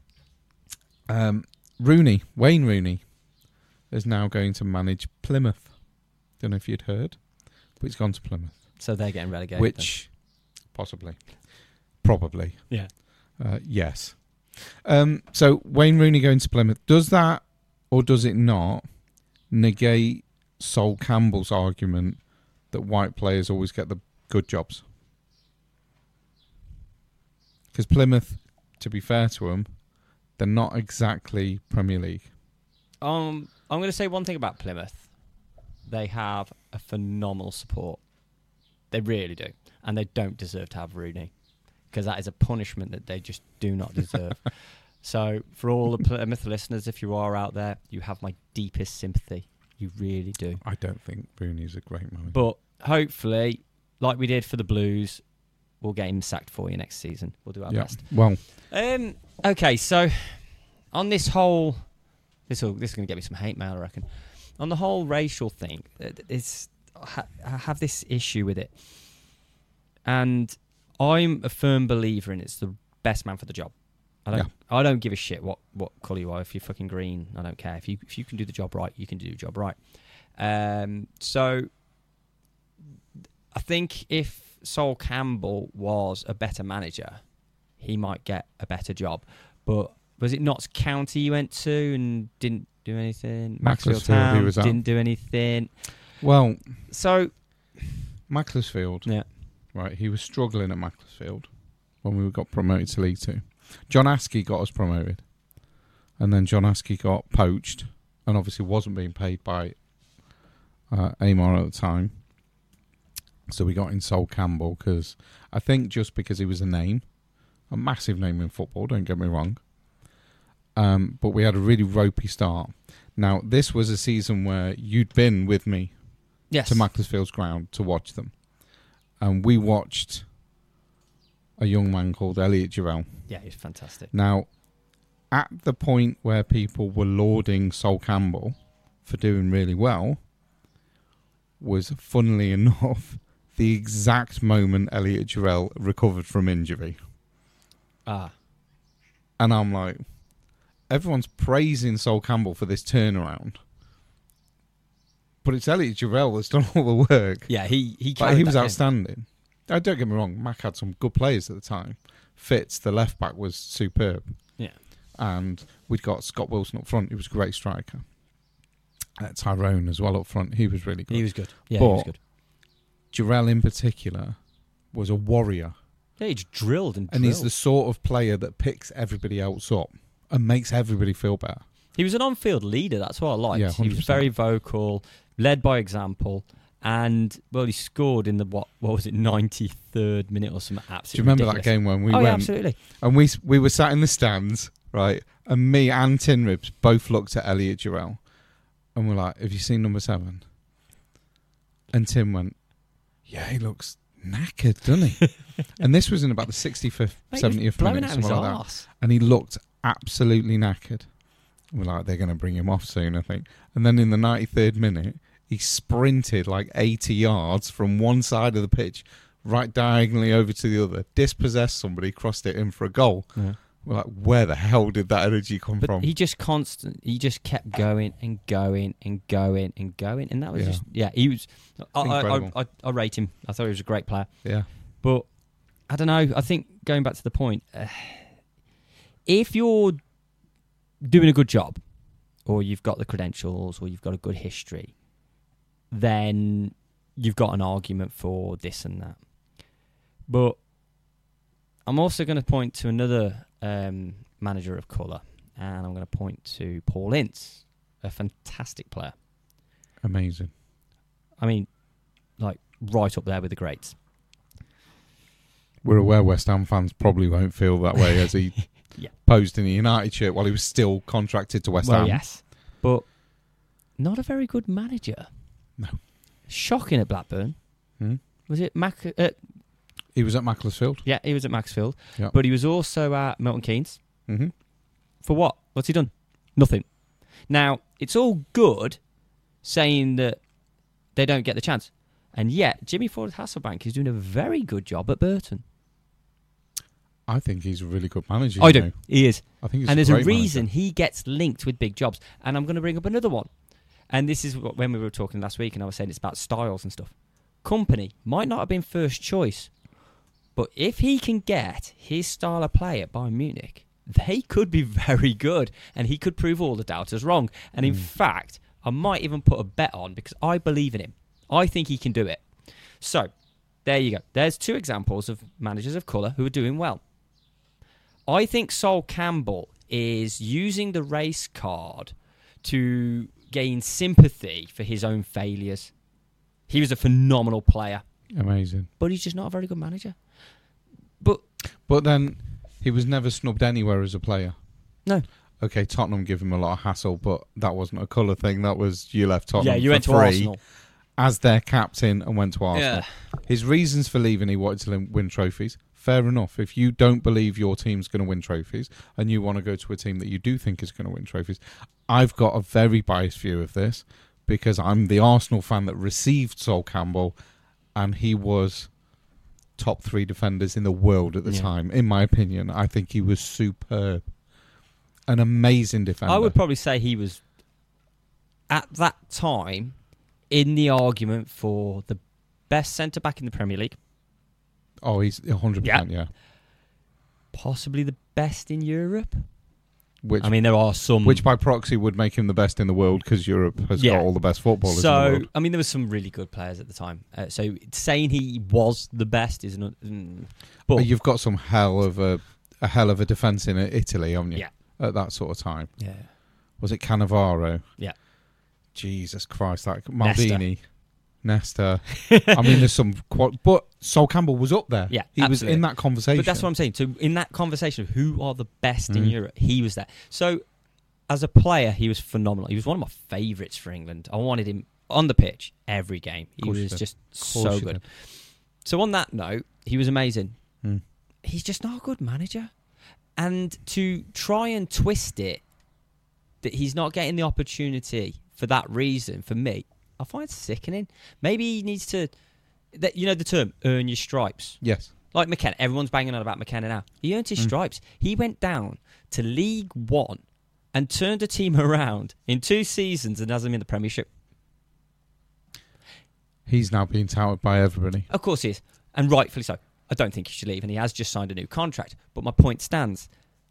Um, Rooney, Wayne Rooney, is now going to manage Plymouth. Don't know if you'd heard, but he's gone to Plymouth. so they're getting relegated. Which, possibly, probably, then. yeah, uh, yes. Um, so Wayne Rooney going to Plymouth, does that or does it not negate Sol Campbell's argument that white players always get the good jobs? Because Plymouth, to be fair to them, they're not exactly Premier League. um, I'm going to say one thing about Plymouth. They have a phenomenal support. They really do, and they don't deserve to have Rooney because that is a punishment that they just do not deserve. So, for all the Plymouth listeners, if you are out there, you have my deepest sympathy. You really do. I don't think Rooney's a great manager. But hopefully, like we did for the Blues, we'll get him sacked for you next season. We'll do our yeah. best. Well, Um. Okay, so on this whole, this will this is going to get me some hate mail, I reckon. On the whole racial thing, it's I have this issue with it, and I'm a firm believer in it's the best man for the job. I don't. Yeah. I don't give a shit what, what colour you are. If you're fucking green, I don't care. If you if you can do the job right, you can do the job right. Um. So I think if Sol Campbell was a better manager, he might get a better job. But was it Notts County you went to and didn't do anything? Macclesfield Macclesfield, he Town was at. didn't do anything. well, So Macclesfield. yeah, Right, he was struggling at Macclesfield when we got promoted to League Two. John Askey got us promoted. and then John Askey got poached, and obviously wasn't being paid by uh, Amar at the time. So we got in Sol Campbell because I think just because he was a name, a massive name in football, don't get me wrong. Um, but we had a really ropey start. Now, this was a season where you'd been with me Yes. to Macclesfield's ground to watch them. And we watched a young man called Elliot Jarrell. Yeah, he's fantastic. Now, at the point where people were lauding Sol Campbell for doing really well, was, funnily enough, the exact moment Elliot Jarrell recovered from injury. Ah. And I'm like, everyone's praising Sol Campbell for this turnaround. But it's Elliot Jarrell that's done all the work. Yeah, he he, Like, he was that in. outstanding. Uh, don't get me wrong, Mac had some good players at the time. Fitz, the left back, was superb. Yeah. And we'd got Scott Wilson up front, he was a great striker. Uh, Tyrone as well up front, he was really good. He was good. Yeah, But he was good. Jarrell in particular was a warrior. Yeah, he just drilled and And drilled. he's the sort of player that picks everybody else up and makes everybody feel better. He was an on-field leader. That's what I liked. Yeah, he was one hundred percent. very vocal, led by example, and well, he scored in the what? What was it? ninety-third minute or something. Do you Absolutely. remember ridiculous. that game when we oh, went yeah, absolutely. and we we were sat in the stands, right? And me and Tin Ribs both looked at Elliot Jarrell, and we're like, "Have you seen number seven?" And Tim went, "Yeah, he looks knackered, doesn't he?" And this was in about the sixty-fifth, Mate, he was seventieth blowing minute, out of his something like that. arse. And he looked absolutely knackered. We're like, they're going to bring him off soon, I think. And then in the ninety-third minute, he sprinted like eighty yards from one side of the pitch, right diagonally over to the other, dispossessed somebody, crossed it in for a goal. Yeah. We're like, where the hell did that energy come But from? he just constant. He just kept going and going and going and going, and that was Yeah. just yeah. He was. I, I, Incredible. I, I, I rate him. I thought he was a great player. Yeah. But I don't know. I think going back to the point, uh, if you're doing a good job, or you've got the credentials, or you've got a good history, then you've got an argument for this and that. But I'm also going to point to another um, manager of colour, and I'm going to point to Paul Ince, a fantastic player. Amazing. I mean, like right up there with the greats. We're aware West Ham fans probably won't feel that way as he Yeah. posed in a United shirt while he was still contracted to West well, Ham. yes, but not a very good manager. No. Shocking at Blackburn. Hmm? Was it Mac? Uh, He was at Macclesfield. yeah, he was at Maxfield, Yeah. but he was also at Milton Keynes. Mm-hmm. For what? What's he done? Nothing. Now, it's all good saying that they don't get the chance. And yet, Jimmy Ford Hasselbank is doing a very good job at Burton. I think he's a really good manager. I you do. know. He is. I think he's And a there's a great reason manager. he gets linked with big jobs. And I'm going to bring up another one. And this is what, when we were talking last week, and I was saying it's about styles and stuff. Company might not have been first choice, but if he can get his style of play at Bayern Munich, they could be very good, and he could prove all the doubters wrong. And in Mm. fact, I might even put a bet on because I believe in him. I think he can do it. So, there you go. There's two examples of managers of colour who are doing well. I think Sol Campbell is using the race card to gain sympathy for his own failures. He was a phenomenal player, Amazing. but he's just not a very good manager. But But then he was never snubbed anywhere as a player. no, Okay, Tottenham give him a lot of hassle, but that wasn't a colour thing. That was you left Tottenham yeah, you for went to free Arsenal. as their captain and went to Arsenal. Yeah. His reasons for leaving, he wanted to win trophies. Fair enough. If you don't believe your team's going to win trophies and you want to go to a team that you do think is going to win trophies, I've got a very biased view of this because I'm the Arsenal fan that received Sol Campbell and he was top three defenders in the world at the Yeah. time. In my opinion, I think he was superb. An amazing defender. I would probably say he was, at that time, in the argument for the best centre-back in the Premier League, Oh, he's one hundred percent, yeah. possibly the best in Europe. Which, I mean, there are some... which by proxy would make him the best in the world because Europe has Yeah. got all the best footballers in the So, world. I mean, there was some really good players at the time. Uh, so, saying he was the best is not... Mm, but But you've got some hell of a, a hell of a defence in Italy, haven't you? Yeah. at that sort of time. Yeah. Was it Cannavaro? Yeah. Jesus Christ, like Maldini, Nesta. I mean, there's some, quad- but Sol Campbell was up there. Yeah, he absolutely. was in that conversation. But that's what I'm saying. So in that conversation of who are the best in Mm. Europe, he was there. So as a player, he was phenomenal. He was one of my favourites for England. I wanted him on the pitch every game. He course you was did. just Of course so you good. did. So on that note, he was amazing. Mm. He's just not a good manager. And to try and twist it that he's not getting the opportunity for that reason, for me, I find sickening. Maybe he needs to, that you know the term, earn your stripes. Yes. Like McKenna. Everyone's banging on about McKenna now. He earned his Mm. stripes. He went down to League One and turned a team around in two seasons and has them in the Premiership. He's now being touted by everybody. Of course he is. And rightfully so. I don't think he should leave, and he has just signed a new contract. But my point stands.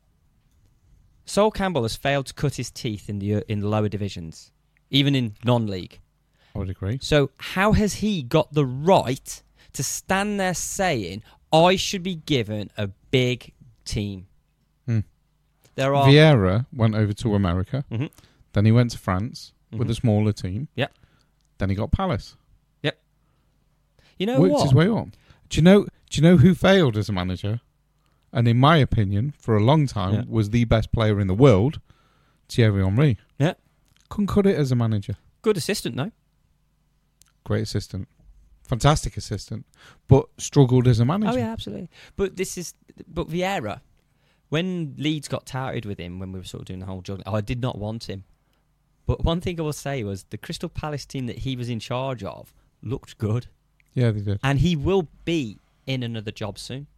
Sol Campbell has failed to cut his teeth in the in the lower divisions, even in non-league. I would agree. So how has he got the right to stand there saying, I should be given a big team? Hmm. There are... Vieira went over to America. Mhm. Then he went to France with Mhm. a smaller team. Yep. Then he got Palace. Yep. You know Worked what? his way up. Do you know? Do you know who failed as a manager? And in my opinion, for a long time, Yeah. was the best player in the world, Thierry Henry. Yeah. Couldn't cut it as a manager. Good assistant, though. Great assistant, fantastic assistant, but struggled as a manager. Oh, yeah, absolutely. But this is... But Vieira, when Leeds got touted with him, when we were sort of doing the whole juggling, oh, I did not want him. But one thing I will say was the Crystal Palace team that he was in charge of looked good. Yeah, they did. And he will be in another job soon.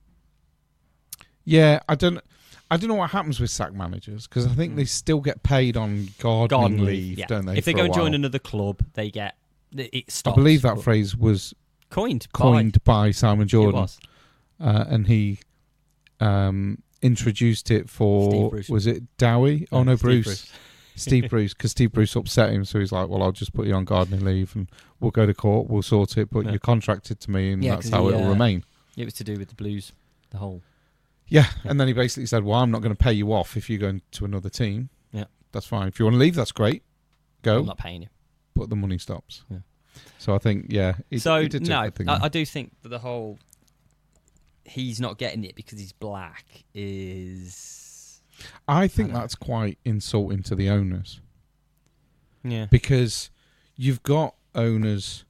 Yeah, I don't. I don't know what happens with sack managers because I think Mm. they still get paid on gardening, Garden leave, yeah. don't they? If they for go a and join while? another club, they get... It I stops. believe that But phrase was Coined. coined by, Simon by, Jordan, It was. uh, and he um, introduced it for Steve Bruce. was it Dowie? Oh no, Steve Bruce. Bruce. Steve Bruce, because Steve Bruce upset him, so he's like, "Well, I'll just put you on gardening leave, and we'll go to court, we'll sort it, but Yeah. you're contracted to me, and Yeah, that's 'cause how he, it'll uh, remain." It was to do with the Blues. The whole... Yeah, Yeah. and then he basically said, "Well, I'm not going to pay you off if you go to another team. Yeah. That's fine. If you want to leave, that's great. Go, I'm not paying you. but the money stops." Yeah. So I think, yeah. He, so, he did do a no, good thing I, there. I do think that the whole... He's not getting it because he's black is... I think I know. that's quite insulting to the owners Yeah. because you've got owners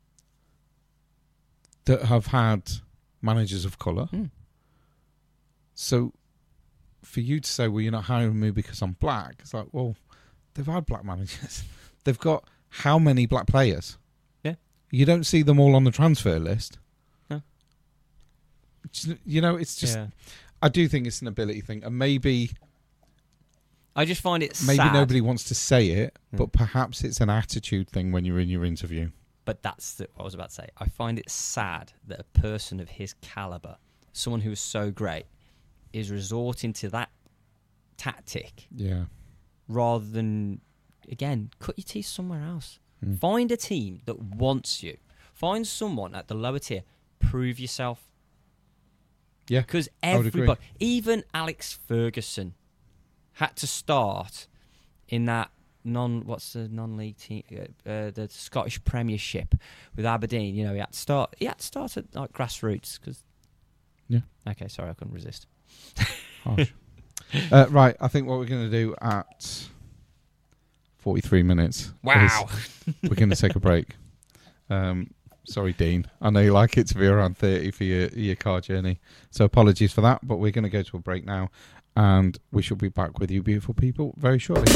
that have had managers of colour. Mm. So for you to say, well, you're not hiring me because I'm black, it's like, well, they've had black managers. They've got how many black players? Yeah. You don't see them all on the transfer list. No. It's- You know, it's just, Yeah. I do think it's an ability thing. And maybe I just find it maybe sad. nobody wants to say it, Yeah. but perhaps it's an attitude thing when you're in your interview. But that's the, what I was about to say. I find it sad that a person of his caliber, someone who is so great, is resorting to that tactic Yeah. rather than, again, cut your teeth somewhere else. Mm. Find a team that wants you. Find someone at the lower tier. Prove yourself. Yeah, Because I would agree. everybody, even Alex Ferguson, had to start in that non what's the non-league team, uh, uh, the Scottish Premiership with Aberdeen. You know, he had to start. He had to start at like grassroots because. Yeah. Okay, sorry, I couldn't resist. Harsh. uh, right, I think what we're going to do at forty-three minutes. Wow. is we're going to take a break. Um, sorry, Dean. I know you like it to be around thirty for your, your car journey. So apologies for that, but we're going to go to a break now. And we shall be back with you, beautiful people, very shortly.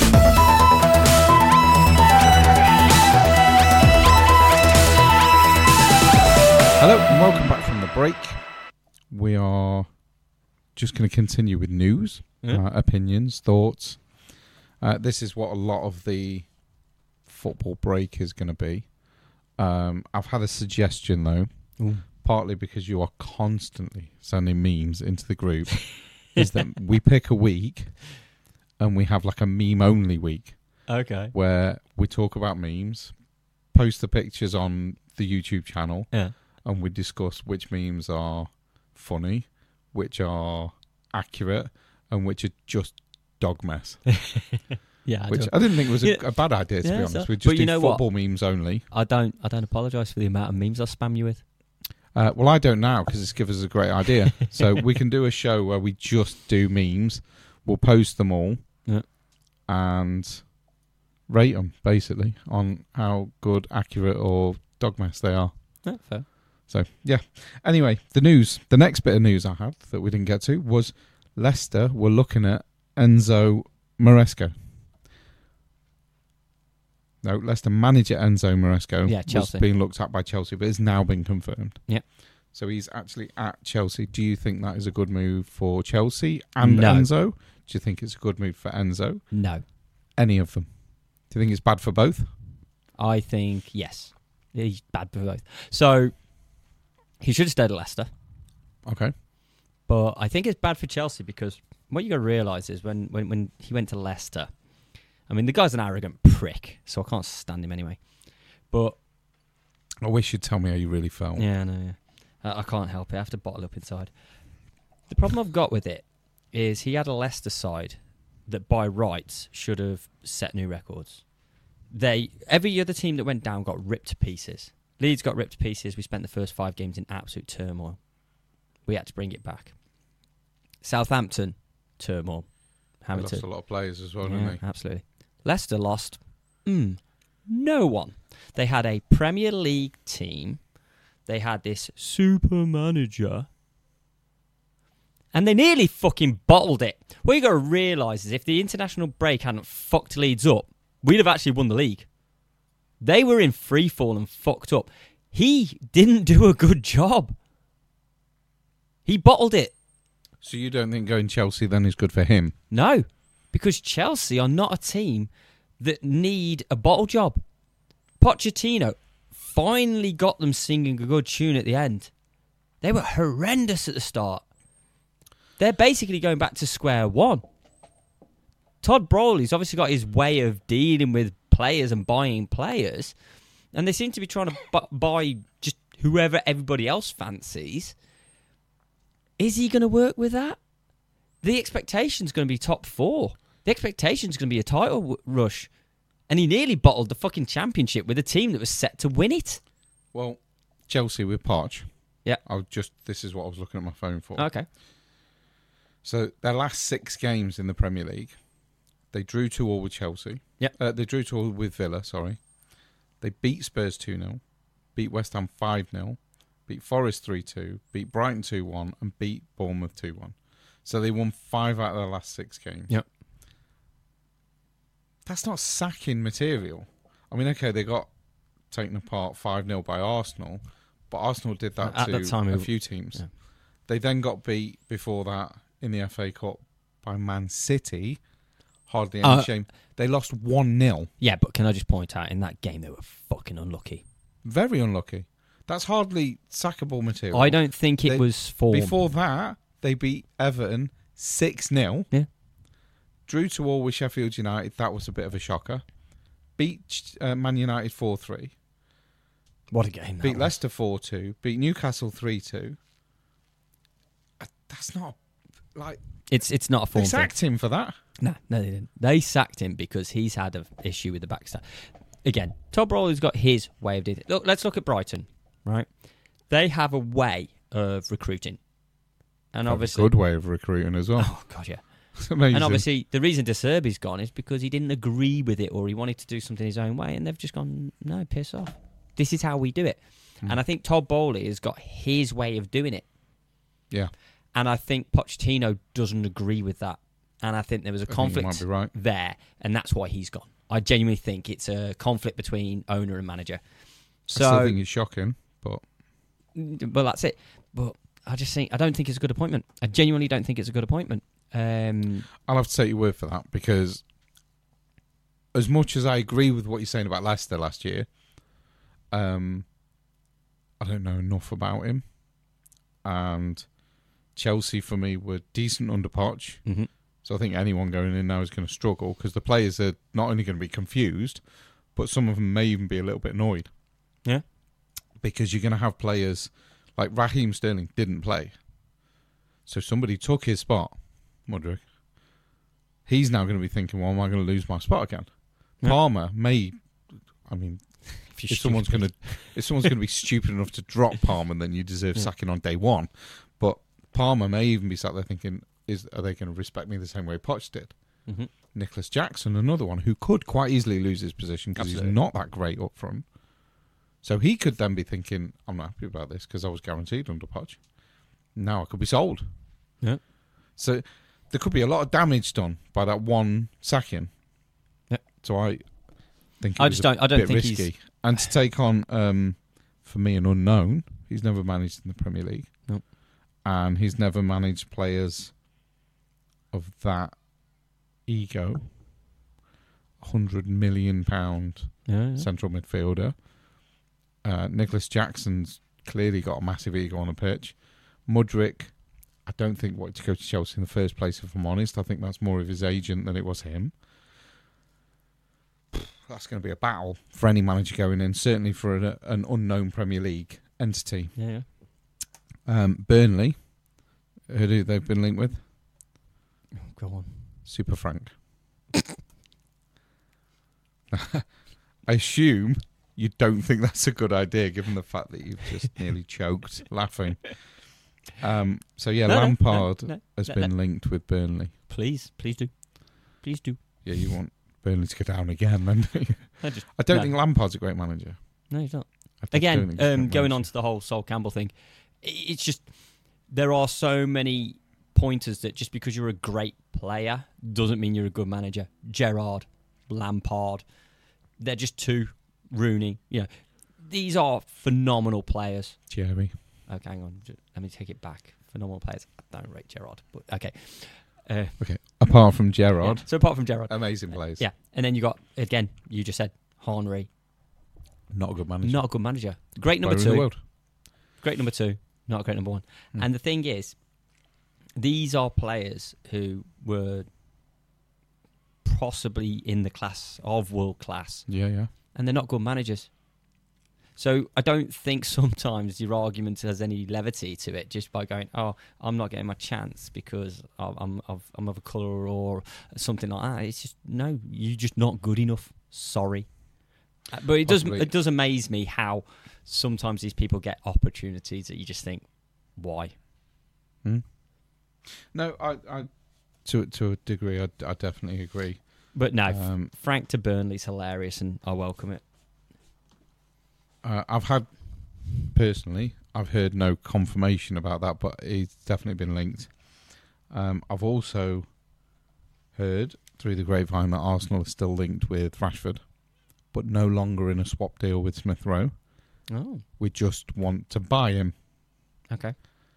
Hello, and welcome back from the break. We are just going to continue with news, Yeah. uh, opinions, thoughts. Uh, this is what a lot of the football break is going to be. Um, I've had a suggestion, though, Ooh. partly because you are constantly sending memes into the group, is that we pick a week and we have like a meme-only week Okay. where we talk about memes, post the pictures on the YouTube channel, Yeah. and we discuss which memes are funny, which are accurate, and which are just dog mess. Yeah, I which do. I didn't think was a, Yeah. a bad idea, to Yeah, be honest. so- We just but do you know what? football memes only. I don't. I don't apologise for the amount of memes I spam you with. Uh, well, I don't now because it's given us a great idea. So we can do a show where we just do memes. We'll post them all Yeah. and rate them, basically, on how good, accurate, or dog mess they are. Yeah, fair. So, yeah. Anyway, the news. The next bit of news I had that we didn't get to was Leicester were looking at Enzo Maresca. No, Leicester manager Enzo Maresca Yeah, was Chelsea. being looked at by Chelsea, but it's now been confirmed. Yeah. So he's actually at Chelsea. Do you think that is a good move for Chelsea and No. Enzo? Do you think it's a good move for Enzo? No, Any of them? Do you think it's bad for both? I think yes. He's bad for both. So he should have stayed at Leicester, Okay. but I think it's bad for Chelsea because what you got to realise is when, when when he went to Leicester, I mean the guy's an arrogant prick, so I can't stand him anyway. But I wish you'd tell me how you really felt. yeah, I know. Yeah. I I can't help it. I have to bottle up inside. The problem I've got with it is he had a Leicester side that by rights should have set new records. They every other team that went down got ripped to pieces. Leeds got ripped to pieces. We spent the first five games in absolute turmoil. We had to bring it back. Southampton, turmoil. They Hamilton, lost a lot of players as well, yeah, didn't they? absolutely. Leicester lost mm, no one. They had a Premier League team. They had this super manager. And they nearly fucking bottled it. What you got to realise is if the international break hadn't fucked Leeds up, we'd have actually won the league. They were in free fall and fucked up. He didn't do a good job. He bottled it. So you don't think going Chelsea then is good for him? No, because Chelsea are not a team that need a bottle job. Pochettino finally got them singing a good tune at the end. They were horrendous at the start. They're basically going back to square one. Todd Bowley's obviously got his way of dealing with players and buying players, and they seem to be trying to bu- buy just whoever everybody else fancies. Is he going to work with that? The expectation's going to be top four. The expectation's going to be a title w- rush. And he nearly bottled the fucking championship with a team that was set to win it. Well, Chelsea with Poch. Yeah. I'll just this is what I was looking at my phone for. Okay. So their last six games in the Premier League, they drew two all with Chelsea. Yeah. Uh, they drew two all with Villa, sorry. They beat Spurs two nil, beat West Ham five nil, beat Forest three two, beat Brighton two one, and beat Bournemouth two one. So they won five out of their last six games. Yep. That's not sacking material. I mean, okay, they got taken apart five nil by Arsenal, but Arsenal did that At to that time, a it- few teams. yeah. They then got beat before that in the F A Cup by Man City. Hardly any Uh, shame. They lost one nil. Yeah, but can I just point out, in that game, they were fucking unlucky. Very unlucky. That's hardly sackable material. I don't think it They- was form. Before that, they beat Everton six nil. Yeah. Drew to all with Sheffield United. That was a bit of a shocker. Beat uh, Man United four three. What a game that Beat was. Leicester four two. Beat Newcastle three two. Uh, That's not... like It's it's not a form They thing. sacked him for that. No, no, they didn't. They sacked him because he's had an issue with the backstab. Again, Todd Bowley's got his way of doing it. Look, let's look at Brighton, right? They have a way of recruiting. And obviously... A good way of recruiting as well. Oh, God, yeah. It's amazing. And obviously, the reason De Serbi's gone is because he didn't agree with it or he wanted to do something his own way, and they've just gone, no, piss off. This is how we do it. Mm. And I think Todd Bowley has got his way of doing it. Yeah. And I think Pochettino doesn't agree with that. And I think there was a I think you conflict might be right. there, and that's why he's gone. I genuinely think it's a conflict between owner and manager. I still So, think it's shocking, but... well, that's it. But I just think I don't think it's a good appointment. I genuinely don't think it's a good appointment. Um, I'll have to take your word for that, because as much as I agree with what you're saying about Leicester last year, um, I don't know enough about him. And Chelsea, for me, were decent under Poch. mhm. So I think anyone going in now is going to struggle, because the players are not only going to be confused, but some of them may even be a little bit annoyed. Yeah. Because you're going to have players like Raheem Sterling didn't play. So somebody took his spot, Mudryk. he's now going to be thinking, well, am I going to lose my spot again? Yeah. Palmer may, I mean, if, if someone's going to if someone's going to be stupid enough to drop Palmer, then you deserve yeah. sacking on day one. But Palmer may even be sat there thinking, is are they going to respect me the same way Poch did? Mm-hmm. Nicholas Jackson, another one who could quite easily lose his position because he's not that great up front. So he could then be thinking, I'm not happy about this because I was guaranteed under Poch. Now I could be sold. Yeah. So there could be a lot of damage done by that one sacking. Yeah. So I think it I was just a don't. I don't bit think risky. he's And to take on, um, for me, an unknown. He's never managed in the Premier League, nope. and he's never managed players of that ego. Hundred million pound yeah, yeah. central midfielder. Uh, Nicholas Jackson's clearly got a massive ego on the pitch. Mudryk, I don't think wanted to go to Chelsea in the first place, if I'm honest. I think that's more of his agent than it was him. That's going to be a battle for any manager going in, certainly for an, an unknown Premier League entity. Yeah, yeah. Um, Burnley, who do they've been linked with? Oh, go on. Super Frank. I assume you don't think that's a good idea, given the fact that you've just nearly choked laughing. Um, so yeah, no, Lampard no, no, has no, been no. linked with Burnley. Please, please do, please do. Yeah, you want Burnley to go down again, then? Don't you? I, just, I don't no. think Lampard's a great manager. No, he's not. I Again, don't think he's a um, great going manager. on to the whole Sol Campbell thing, it's just there are so many pointers that just because you're a great player doesn't mean you're a good manager. Gerrard, Lampard, they're just two. Rooney, you know, these are phenomenal players. Jerry. Okay, hang on. Let me take it back. Phenomenal players. I don't rate Gerrard, but okay. Uh, Okay. Apart from Gerrard, yeah. So apart from Gerrard, amazing players. yeah. And then you got again. You just said Henry, Not a good manager. not a good manager. Great number Where in the two. world? Great number two. Not a great number one. Hmm. And the thing is, these are players who were possibly in the class of world class. Yeah, yeah. And they're not good managers. So I don't think sometimes your argument has any levity to it just by going, oh, I'm not getting my chance because I'm of, I'm of a colour or something like that. It's just, no, you're just not good enough. Sorry. But it does, Possibly. it does amaze me how sometimes these people get opportunities that you just think, why? Hmm. No, I, I, to to a degree, I, I definitely agree. But no, Um, Frank to Burnley's hilarious and I welcome it. Uh, I've had, personally, I've heard no confirmation about that, but he's definitely been linked. Um, I've also heard through the grapevine that Arsenal is still linked with Rashford, but no longer in a swap deal with Smith Rowe. Oh, We just want to buy him. okay.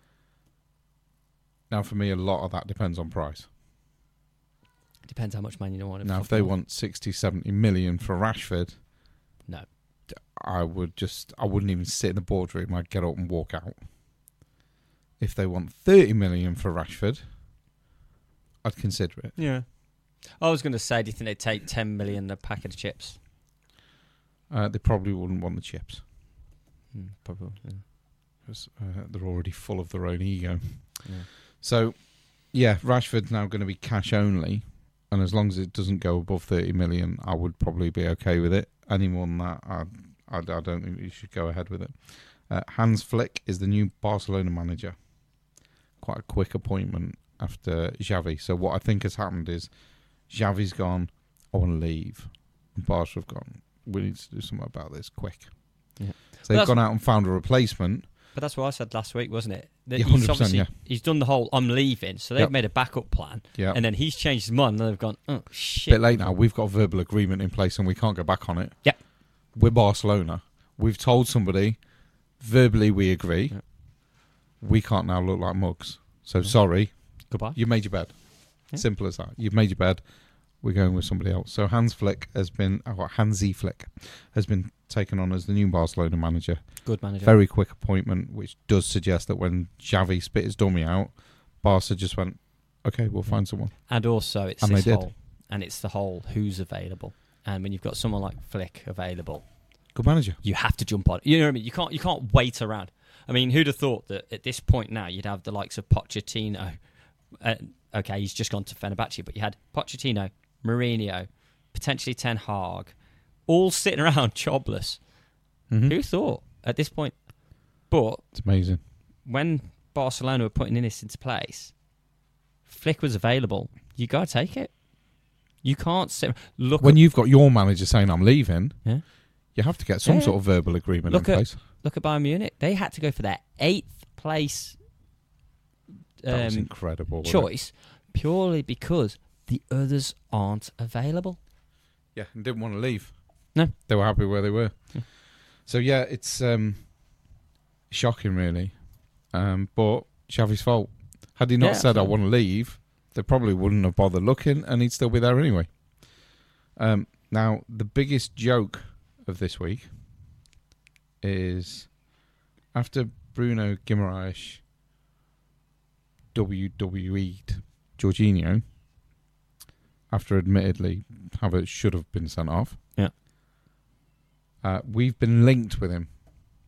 Now, for me, a lot of that depends on price. Depends how much money you want. to Now, if fuck they off. want sixty, seventy million for Rashford, No. I would just, I wouldn't even sit in the boardroom. I'd get up and walk out. If they want thirty million for Rashford, I'd consider it. Yeah. I was going to say, do you think they'd take ten million a packet of chips? Uh, they probably wouldn't want the chips Mm, probably. Yeah. because uh, they're already full of their own ego. Yeah. So, yeah, Rashford's now going to be cash only, and as long as it doesn't go above thirty million, I would probably be okay with it. Any more than that, I, I, I don't think you should go ahead with it. Uh, Hans Flick is the new Barcelona manager. Quite a quick appointment after Xavi. So what I think has happened is Xavi's gone, I want to leave. And Barca have gone, we need to do something about this quick. Yeah. So they've Well, gone out and found a replacement. But that's what I said last week, wasn't it? That Yeah, he's one hundred percent, obviously- yeah. He's done the whole I'm leaving, so they've Yep. made a backup plan. Yeah. And then he's changed his mind, and they've gone, oh, shit. Bit late now. We've got a verbal agreement in place and we can't go back on it. Yep. We're Barcelona. We've told somebody verbally we agree. Yep. We can't now look like mugs. So sorry, Goodbye. you made your bed. Yeah. Simple as that. You've made your bed. We're going with somebody else. So Hans Flick has been, oh, Hansi Flick has been taken on as the new Barcelona manager. Good manager. Very quick appointment, which does suggest that when Xavi spit his dummy out, Barca just went, okay, we'll find someone. And also, it's And this they did. whole, and it's the whole who's available. And when you've got someone like Flick available, Good manager. you have to jump on. You know what I mean? You can't. You can't wait around. I mean, who'd have thought that at this point now you'd have the likes of Pochettino, uh, okay, he's just gone to Fenerbahce, but you had Pochettino, Mourinho, potentially Ten Hag, all sitting around jobless. Mm-hmm. Who thought at this point? But It's amazing. when Barcelona were putting this into place, Flick was available. You got to take it. You can't sit. Look When at, you've got your manager saying, I'm leaving, yeah. you have to get some Yeah. sort of verbal agreement Look in at- place. Look at Bayern Munich. They had to go for their eighth place That was um, incredible. wasn't it? choice purely because the others aren't available. Yeah, and didn't want to leave. No. They were happy where they were. Yeah. So, yeah, it's um, shocking, really. Um, but Xavi's fault. Had he not Yeah, said, I absolutely. want to leave, they probably wouldn't have bothered looking, and he'd still be there anyway. Um, now, the biggest joke of this week is after Bruno Guimaraes W W E'd Jorginho, after admittedly Havertz should have been sent off. Yeah. Uh, we've been linked with him,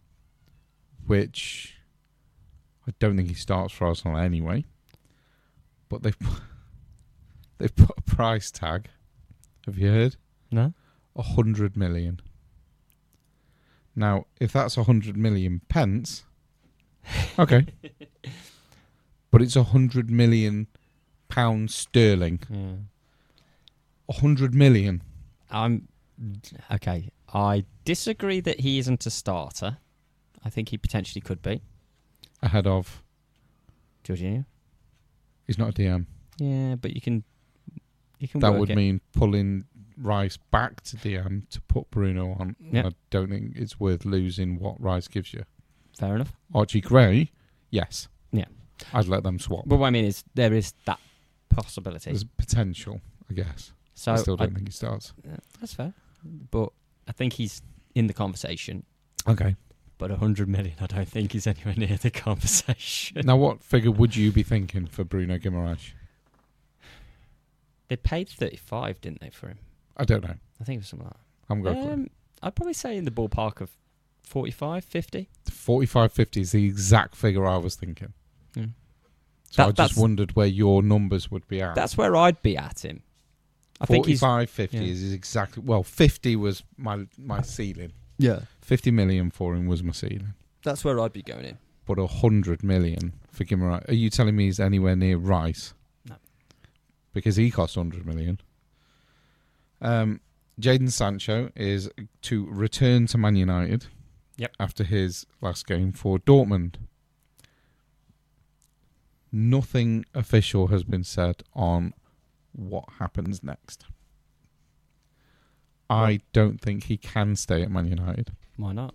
which I don't think he starts for Arsenal anyway. But they've they've put a price tag. Have you heard? No? A hundred million. Now, if that's a hundred million pence, okay. But it's a hundred million pounds sterling. Yeah. A hundred million. I'm okay. I disagree that he isn't a starter. I think he potentially could be. Ahead of. Jorginho. He's not a D M. Yeah, but you can you can That work would it. mean pulling Rice back to D M to put Bruno on. Yeah. I don't think it's worth losing what Rice gives you. Fair enough. Archie Gray, yes. Yeah. I'd let them swap. But what I mean is there is that possibility. There's potential, I guess. So I still don't I- think he starts. Yeah, that's fair. But I think he's in the conversation. Okay. But a hundred million, I don't think is anywhere near the conversation. Now, what figure would you be thinking for Bruno Guimaraes? They paid thirty-five, didn't they, for him? I don't know. I think it was something like I'm that. going for it. Um, I'd probably say in the ballpark of forty-five, fifty. forty-five fifty is the exact figure I was thinking. Yeah. So That- I just that's- wondered where your numbers would be at. That's where I'd be at him. I think he's forty-five fifty yeah. is exactly... Well, fifty was my my ceiling. yeah. fifty million for him was my ceiling. That's where I'd be going in. But one hundred million for Guimaraes. Are you telling me he's anywhere near Rice? No. Because he cost one hundred million. Um, Jadon Sancho is to return to Man United. Yep. After his last game for Dortmund. Nothing official has been said on what happens next. I don't think he can stay at Man United. Why not?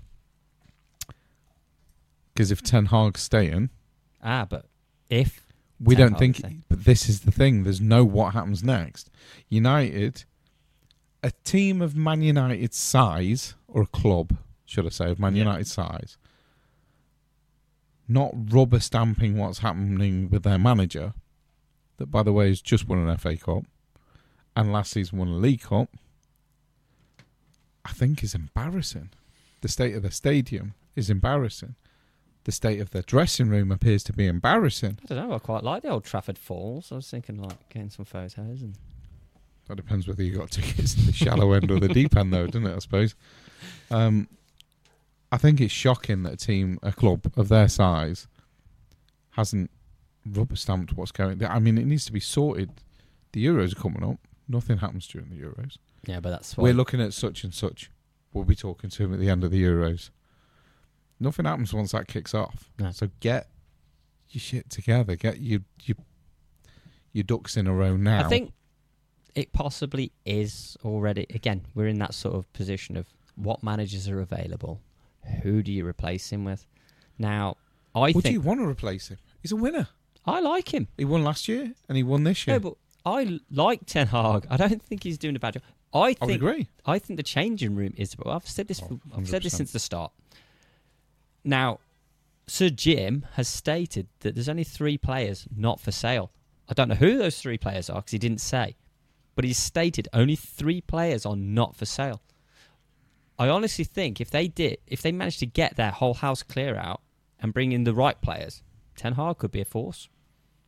Because if Ten Hag's staying, Ah, but if we Ten don't Hag think. is staying. But this is the thing. There's no what happens next. United, a team of Man United's size, or a club, should I say, of Man Yeah. United's size, not rubber stamping what's happening with their manager, that by the way has just won an F A Cup, and last season won a League Cup, I think is embarrassing. The state of the stadium is embarrassing. The state of their dressing room appears to be embarrassing. I don't know, I quite like the Old Trafford Falls. I was thinking like getting some photos and That depends whether you got tickets to the shallow end or the deep end, though, doesn't it? I suppose. Um, I think it's shocking that a team, a club of their size, hasn't rubber stamped what's going. I mean, it needs to be sorted. The Euros are coming up. Nothing happens during the Euros. yeah, but that's why We're looking at such and such. We'll be talking to him at the end of the Euros. Nothing happens once that kicks off. No. So get your shit together. Get your your your ducks in a row now. I think it possibly is already. Again, we're in that sort of position of what managers are available. Who do you replace him with? Now, I Would think you want to replace him? He's a winner. I like him. He won last year and he won this year. No, but I l- like Ten Hag. I don't think he's doing a bad job. I I would think agree. I think the changing room is. Well, I've said this. Oh, for, one I've hundred said this percent. since the start. Now, Sir Jim has stated that there's only three players not for sale. I don't know who those three players are because he didn't say, but he's stated only three players are not for sale. I honestly think if they did, if they managed to get their whole house clear out and bring in the right players, Ten Hag could be a force.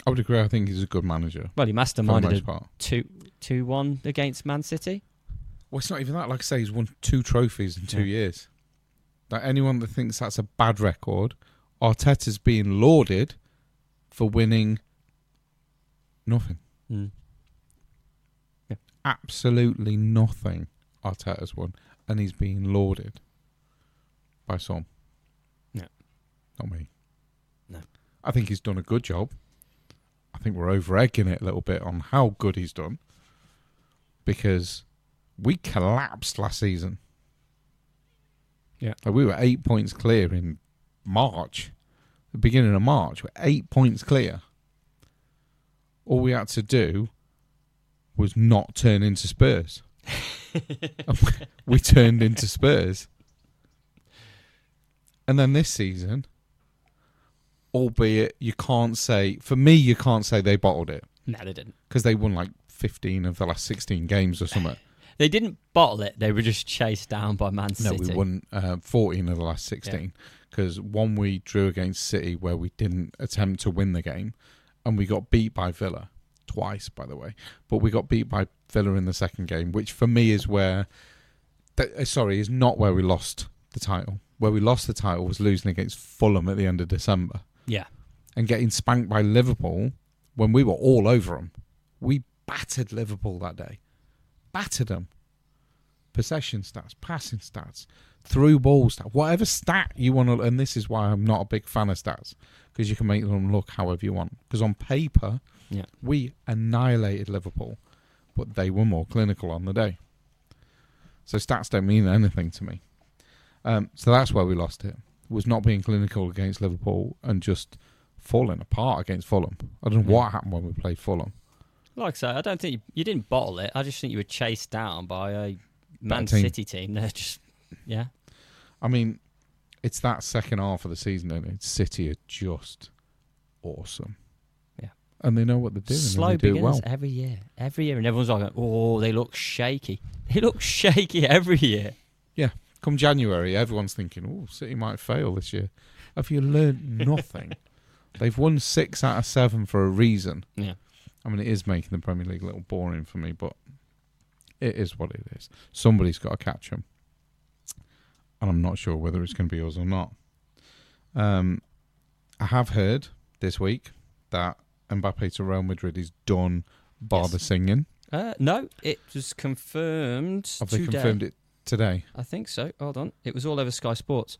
I would agree. I think he's a good manager. Well, he For the masterminded most a part. two two one against Man City. Well, it's not even that. Like I say, he's won two trophies in two Yeah. years. Like anyone that thinks that's a bad record, Arteta's being lauded for winning nothing. Mm. Yeah. Absolutely nothing Arteta's won. And he's being lauded by some. Yeah. Not me. No. I think he's done a good job. I think we're over-egging it a little bit on how good he's done. Because we collapsed last season. Yeah. Like we were eight points clear in March. The beginning of March. We're eight points clear. All we had to do was not turn into Spurs. We turned into Spurs. And then this season, albeit you can't say, for me, you can't say they bottled it. No, they didn't. Because they won like fifteen of the last sixteen games or something. They didn't bottle it. They were just chased down by Man No, City. we won uh, fourteen of the last sixteen. Because one we drew against City where we didn't attempt to win the game. And we got beat by Villa. Twice, by the way. But we got beat by Villa in the second game, which for me is where... Th- uh, sorry, is not where we lost the title. Where we lost the title was losing against Fulham at the end of December. Yeah. And getting spanked by Liverpool when we were all over them. We battered Liverpool that day. Battered them. Possession stats, passing stats, through ball stats, whatever stat you want to... And this is why I'm not a big fan of stats. Because you can make them look however you want. Because on paper, Yeah. we annihilated Liverpool. But they were more clinical on the day. So stats don't mean anything to me. Um, so that's where we lost it. Was not being clinical against Liverpool and just falling apart against Fulham. I don't know Yeah. what happened when we played Fulham. Like I say, I don't think you, you didn't bottle it. I just think you were chased down by a Man team. City team. They're just, yeah. I mean, it's that second half of the season, and it's City are just awesome. Yeah. And they know what they're doing. Slow and they do it beginners well. every year. Every year. And everyone's like, oh, they look shaky. They look shaky every year. Come January, everyone's thinking, oh, City might fail this year. Have you learned nothing? They've won six out of seven for a reason. Yeah. I mean, it is making the Premier League a little boring for me, but it is what it is. Somebody's got to catch them. And I'm not sure whether it's going to be us or not. Um, I have heard this week that Mbappe to Real Madrid is done, bar Yes. the singing. Uh, no, it was confirmed Have they today. confirmed it today? I think so. Hold on. It was all over Sky Sports.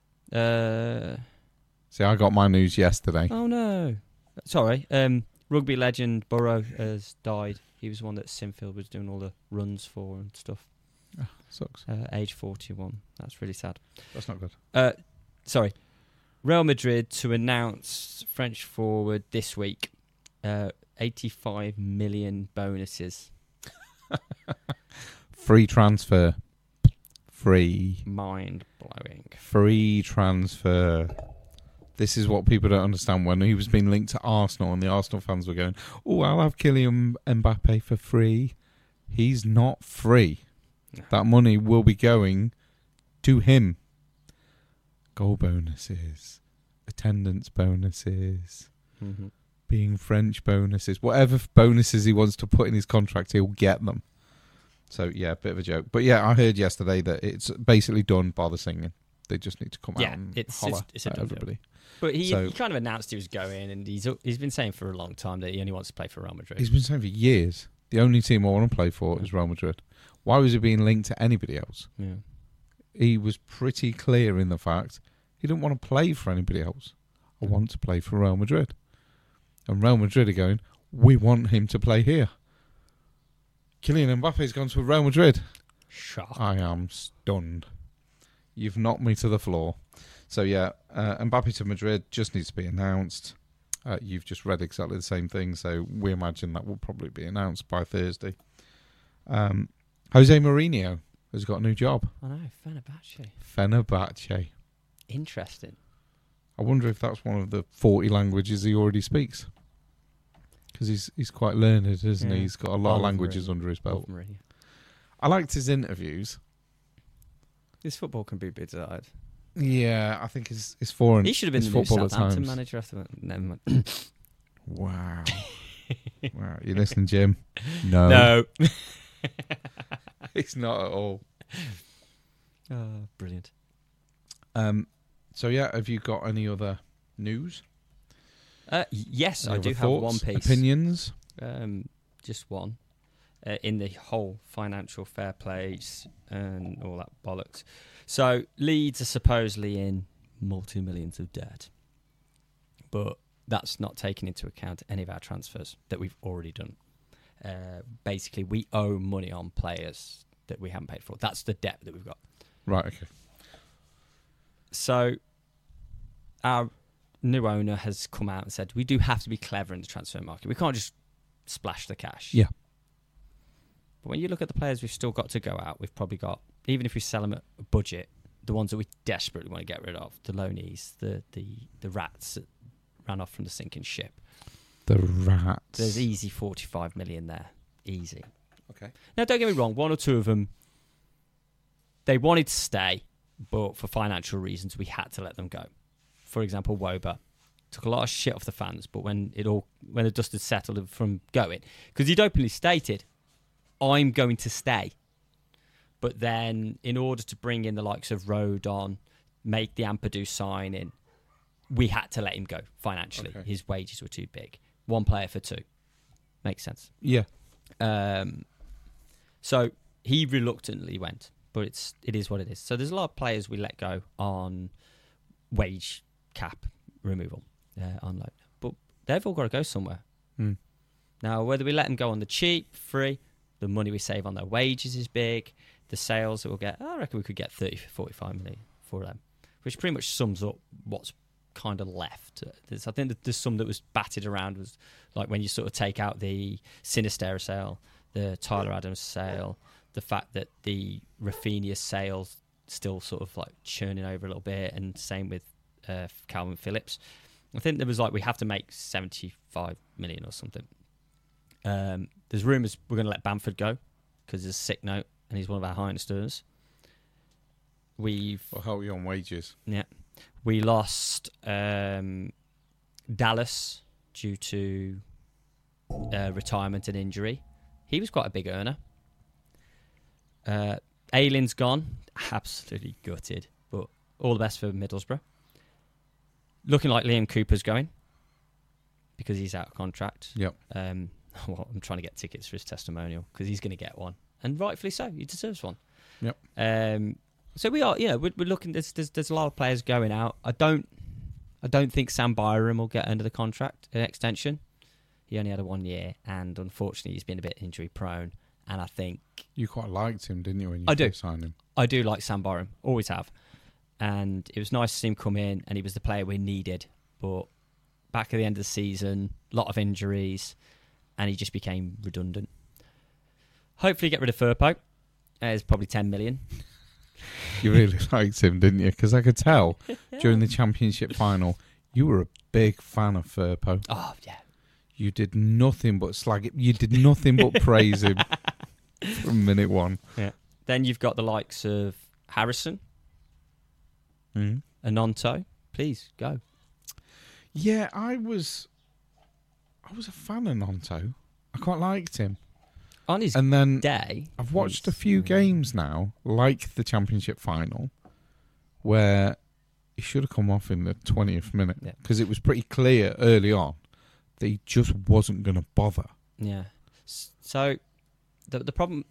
Uh, See, I got my news yesterday. oh, no. Sorry. Um, rugby legend Burrow has died. He was the one that Sinfield was doing all the runs for and stuff. Sucks. Uh, age forty-one. That's really sad. That's not good. Uh, sorry. Real Madrid to announce French forward this week. Uh, eighty-five million bonuses. Free transfer. Free. Mind blowing. Free transfer. This is what people don't understand. When he was being linked to Arsenal and the Arsenal fans were going, oh, I'll have Kylian Mbappe for free. He's not free. No. That money will be going to him. Goal bonuses, attendance bonuses, Mm-hmm. being French bonuses, whatever f- bonuses he wants to put in his contract, he'll get them. So, yeah, a bit of a joke. But, yeah, I heard yesterday that it's basically done by the singing. They just need to come Yeah, out and it's- holler it's- it's a at done deal. everybody. But he, So- he kind of announced he was going, and he's he's been saying for a long time that he only wants to play for Real Madrid. He's been saying for years, the only team I want to play for is Real Madrid. Why was he being linked to anybody else? Yeah. He was pretty clear in the fact he didn't want to play for anybody else. I want to play for Real Madrid. And Real Madrid are going, we want him to play here. Kylian Mbappe's gone to Real Madrid. Shock. I am stunned. You've knocked me to the floor. So, yeah, uh, Mbappe to Madrid just needs to be announced. Uh, you've just read exactly the same thing, so we imagine that will probably be announced by Thursday. Um, Jose Mourinho has got a new job. I know, Fenerbahce. Fenerbahce. Interesting. I wonder if that's one of the forty languages he already speaks. Because he's he's quite learned, isn't Yeah. he? He's got a lot I of love languages Mourinho. under his belt. Love Mourinho. I liked his interviews. This football can be bizarre. Yeah, I think his, his foreign He should have been his the new football at Southampton times. manager after that. Never mind. Wow. Wow. You listening, Jim? No. No. It's not at all. Oh, brilliant. Um. So, yeah, have you got any other news? Uh, yes, Any I other do thoughts, have one piece. opinions? Um, just one. Uh, in the whole financial fair plays and all that bollocks. So Leeds are supposedly in multi-millions of debt. But that's not taking into account any of our transfers that we've already done. Uh, basically, we owe money on players that we haven't paid for. That's the debt that we've got. Right, okay. So our new owner has come out and said, we do have to be clever in the transfer market. We can't just splash the cash. Yeah. But when you look at the players we've still got to go out, we've probably got, even if we sell them at a budget, the ones that we desperately want to get rid of, the loanies, the, the, the rats that ran off from the sinking ship. The rats. There's easy forty-five million there. Easy. Okay. Now, don't get me wrong, one or two of them, they wanted to stay, but for financial reasons, we had to let them go. For example, Woba took a lot of shit off the fans, but when it all when the dust had settled from going, because he'd openly stated, I'm going to stay. But then, in order to bring in the likes of Rodon, make the Ampadu sign in, we had to let him go financially. Okay. His wages were too big. One player for two. Makes sense. Yeah. Um, so he reluctantly went, but it's it is what it is. So there's a lot of players we let go on wage cap removal uh, on loan, but they've all got to go somewhere. Mm. Now, whether we let them go on the cheap, free, the money we save on their wages is big. The sales that we'll get, I reckon we could get thirty, forty-five million for them, which pretty much sums up what's kind of left. There's, I think that there's some that was batted around, was like when you sort of take out the Sinisterra sale, the Tyler Adams sale, the fact that the Rafinha sales still sort of like churning over a little bit, and same with uh, Calvin Phillips. I think there was like we have to make seventy-five million or something. Um, there's rumours we're going to let Bamford go because there's a sick note and he's one of our highest earners. We've We'll help you on wages. yeah, we lost um, Dallas due to uh, retirement and injury. He was quite a big earner. Uh, Aylin's gone, absolutely gutted, but all the best for Middlesbrough. Looking like Liam Cooper's going because he's out of contract. Yep. Um, well, I'm trying to get tickets for his testimonial because he's going to get one, and rightfully so. He deserves one. Yep. Um, so we are, yeah, we're, we're looking. There's, there's there's a lot of players going out. I don't, I don't think Sam Byram will get under the contract an extension. He only had a one year, and unfortunately, he's been a bit injury prone. And I think You quite liked him, didn't you, when you I do. first signed him? I do like Sam Byram, always have. And it was nice to see him come in, and he was the player we needed. But back at the end of the season, a lot of injuries, and he just became redundant. Hopefully get rid of Firpo. There's probably ten million. You really liked him, didn't you? Because I could tell during the championship final, you were a big fan of Firpo. Oh, yeah. You did nothing but slag it. You did nothing but praise him from minute one. Yeah. Then you've got the likes of Harrison, Mm. Anonto. Please, go. Yeah, I was I was a fan of Nonto. I quite liked him. On his And then day... I've watched a he's- few games now, like the championship final, where he should have come off in the twentieth minute Yeah. because it was pretty clear early on that he just wasn't going to bother. Yeah. S- So, the the problem...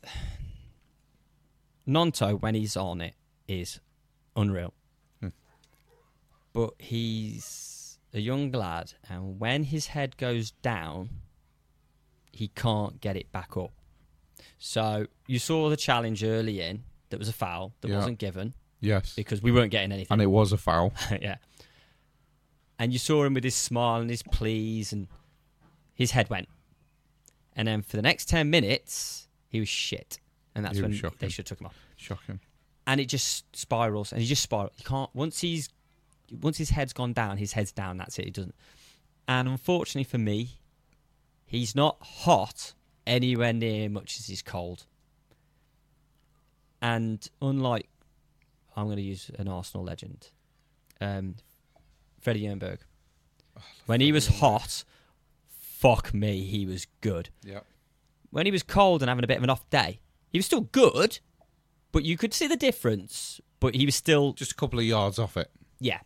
Nonto, when he's on it, is unreal. Hmm. But he's a young lad, and when his head goes down, he can't get it back up. So, you saw the challenge early in, that was a foul, that Yeah. wasn't given, Yes. because we weren't getting anything. And it was a foul. Yeah. And you saw him with his smile and his pleas, and his head went. And then for the next ten minutes, he was shit. And that's He was when shocking. they should have took him off. Shocking. And it just spirals, and he just spirals. You can't, once he's, once his head's gone down, his head's down, that's it. He doesn't. And unfortunately for me, he's not hot anywhere near much as he's cold. And unlike, I'm going to use an Arsenal legend, um, Freddie Jernberg. When he was hot, fuck me, he was good. Yeah. When he was cold and having a bit of an off day, he was still good, but you could see the difference. But he was still... Just a couple of yards off it. Yeah.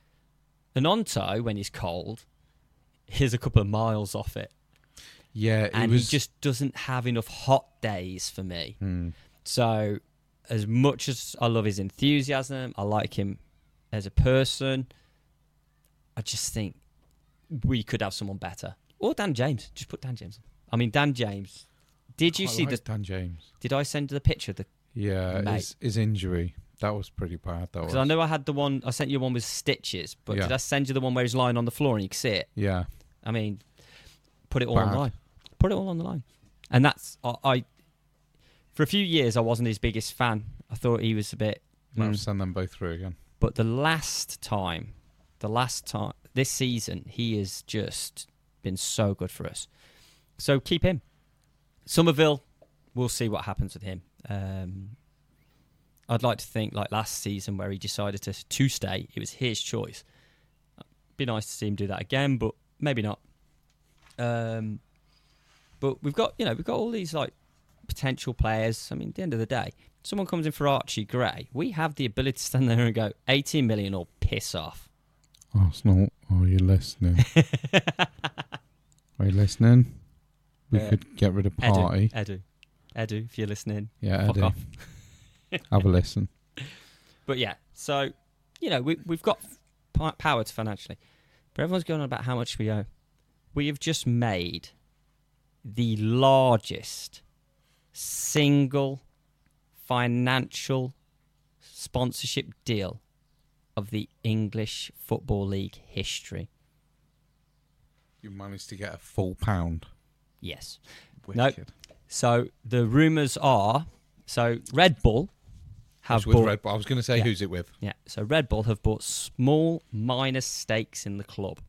Anonto, when he's cold, he's a couple of miles off it. Yeah, it and was... he just doesn't have enough hot days for me. Hmm. So, as much as I love his enthusiasm, I like him as a person, I just think we could have someone better. Or Dan James. Just put Dan James on. I mean, Dan James. Did you I see like the... Dan James. Did I send you the picture of the... Yeah, Mate. his, his injury. That was pretty bad. That was. Because I know I had the one... I sent you one with stitches, but Yeah. did I send you the one where he's lying on the floor and you can see it? Yeah. I mean, put it all on Bad. the line. Put it all on the line. And that's... I, I For a few years, I wasn't his biggest fan. I thought he was a bit... Might have mm. to send them both through again. But the last time... The last time... This season, he has just been so good for us. So keep him. Somerville, we'll see what happens with him. Um, I'd like to think, like last season, where he decided to to stay, it was his choice. Be nice to see him do that again, but maybe not. Um, but we've got, you know, we've got all these like potential players. I mean, at the end of the day, someone comes in for Archie Gray, we have the ability to stand there and go eighteen million or piss off. Arsenal, are you listening? Are you listening? We Uh, could get rid of Party. Edu, Edu, Edu, if you're listening, Yeah, fuck Eddie. off. Have a listen. But yeah, so, you know, we, we've got p- power to financially. But everyone's going on about how much we owe. We have just made the largest single financial sponsorship deal of the English Football League history. You managed to get a full pound. Yes. Wicked. No. So the rumours are, so Red Bull have It's with bought... Red Bull. I was going to say, Yeah. who's it with? Yeah, so Red Bull have bought small minor stakes in the club.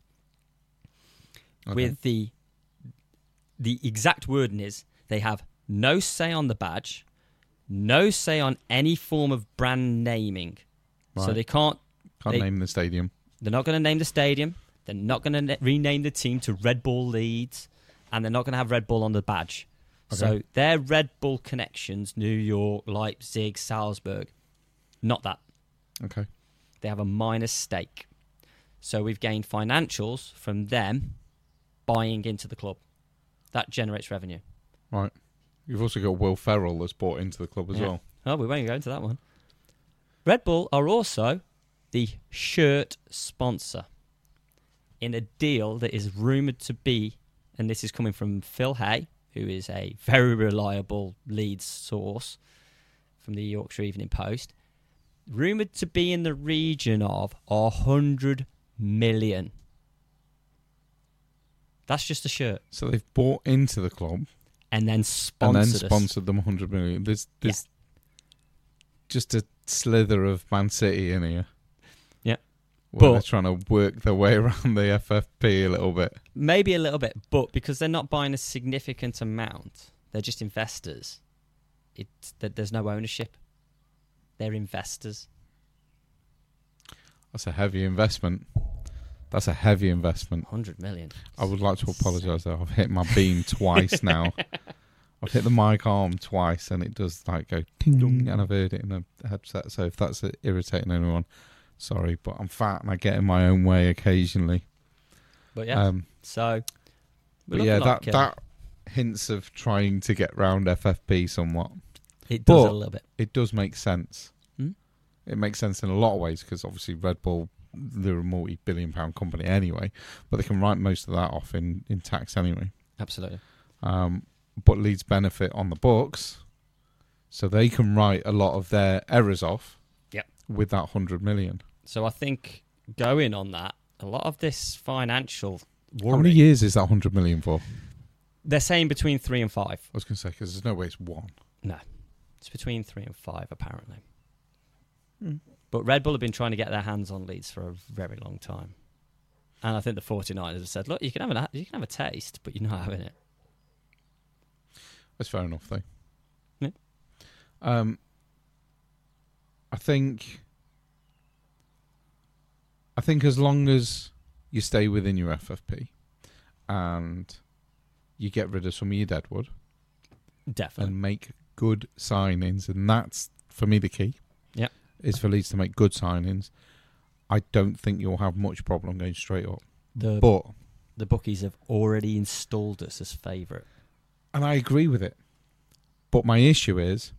Okay. With the the exact wording is they have no say on the badge, no say on any form of brand naming. So Right. they can't. Can't they- name the stadium. They're not going to name the stadium. They're not going to ne- rename the team to Red Bull Leeds, and they're not going to have Red Bull on the badge. So Okay. their Red Bull connections, New York, Leipzig, Salzburg, not that. Okay. They have a minor stake. So we've gained financials from them buying into the club. That generates revenue. Right. You've also got Will Ferrell that's bought into the club as Yeah. well. Oh, we won't go into that one. Red Bull are also the shirt sponsor in a deal that is rumoured to be, and this is coming from Phil Hay, who is a very reliable Leeds source from the Yorkshire Evening Post, rumoured to be in the region of a hundred million. That's just a shirt. So they've bought into the club And then and sponsored then us. sponsored them one hundred million. There's, there's just a slither of Man City in here. Yeah. Where But- they're trying to work their way around the F F P a little bit. Maybe a little bit, but because they're not buying a significant amount, they're just investors. It that there's no ownership. They're investors. That's a heavy investment. That's a heavy investment. Hundred million. I would like to apologise though. I've hit my beam twice now. I've hit the mic arm twice and it does like go ting, and I've heard it in the headset. So if that's uh, irritating anyone, sorry, but I'm fat and I get in my own way occasionally. But yeah, Um, so. we're but yeah, looking that like, uh, that hints of trying to get round F F P somewhat. it does but- a little bit. It does make sense. Hmm? It makes sense in a lot of ways because obviously Red Bull, they're a multi-billion pound company anyway, but they can write most of that off in, in tax anyway. Absolutely. Um, but Leeds benefit on the books, so they can write a lot of their errors off. Yep. With that hundred million. So I think going on that, a lot of this financial worry. How many years is that hundred million for? They're saying between three and five. I was going to say because there's no way it's one. No, it's between three and five apparently. Hmm. But Red Bull have been trying to get their hands on Leeds for a very long time, and I think the forty-niners have said, "Look, you can have a you can have a taste, but you're not having it." That's fair enough, though. Yeah. Um, I think. I think as long as you stay within your F F P, and you get rid of some of your deadwood Definitely. and make good signings, and that's for me the key. Yep. Is for Leeds to make good signings. I don't think you'll have much problem going straight up. The But the bookies have already installed us as favourite. and I agree with it. But my issue is,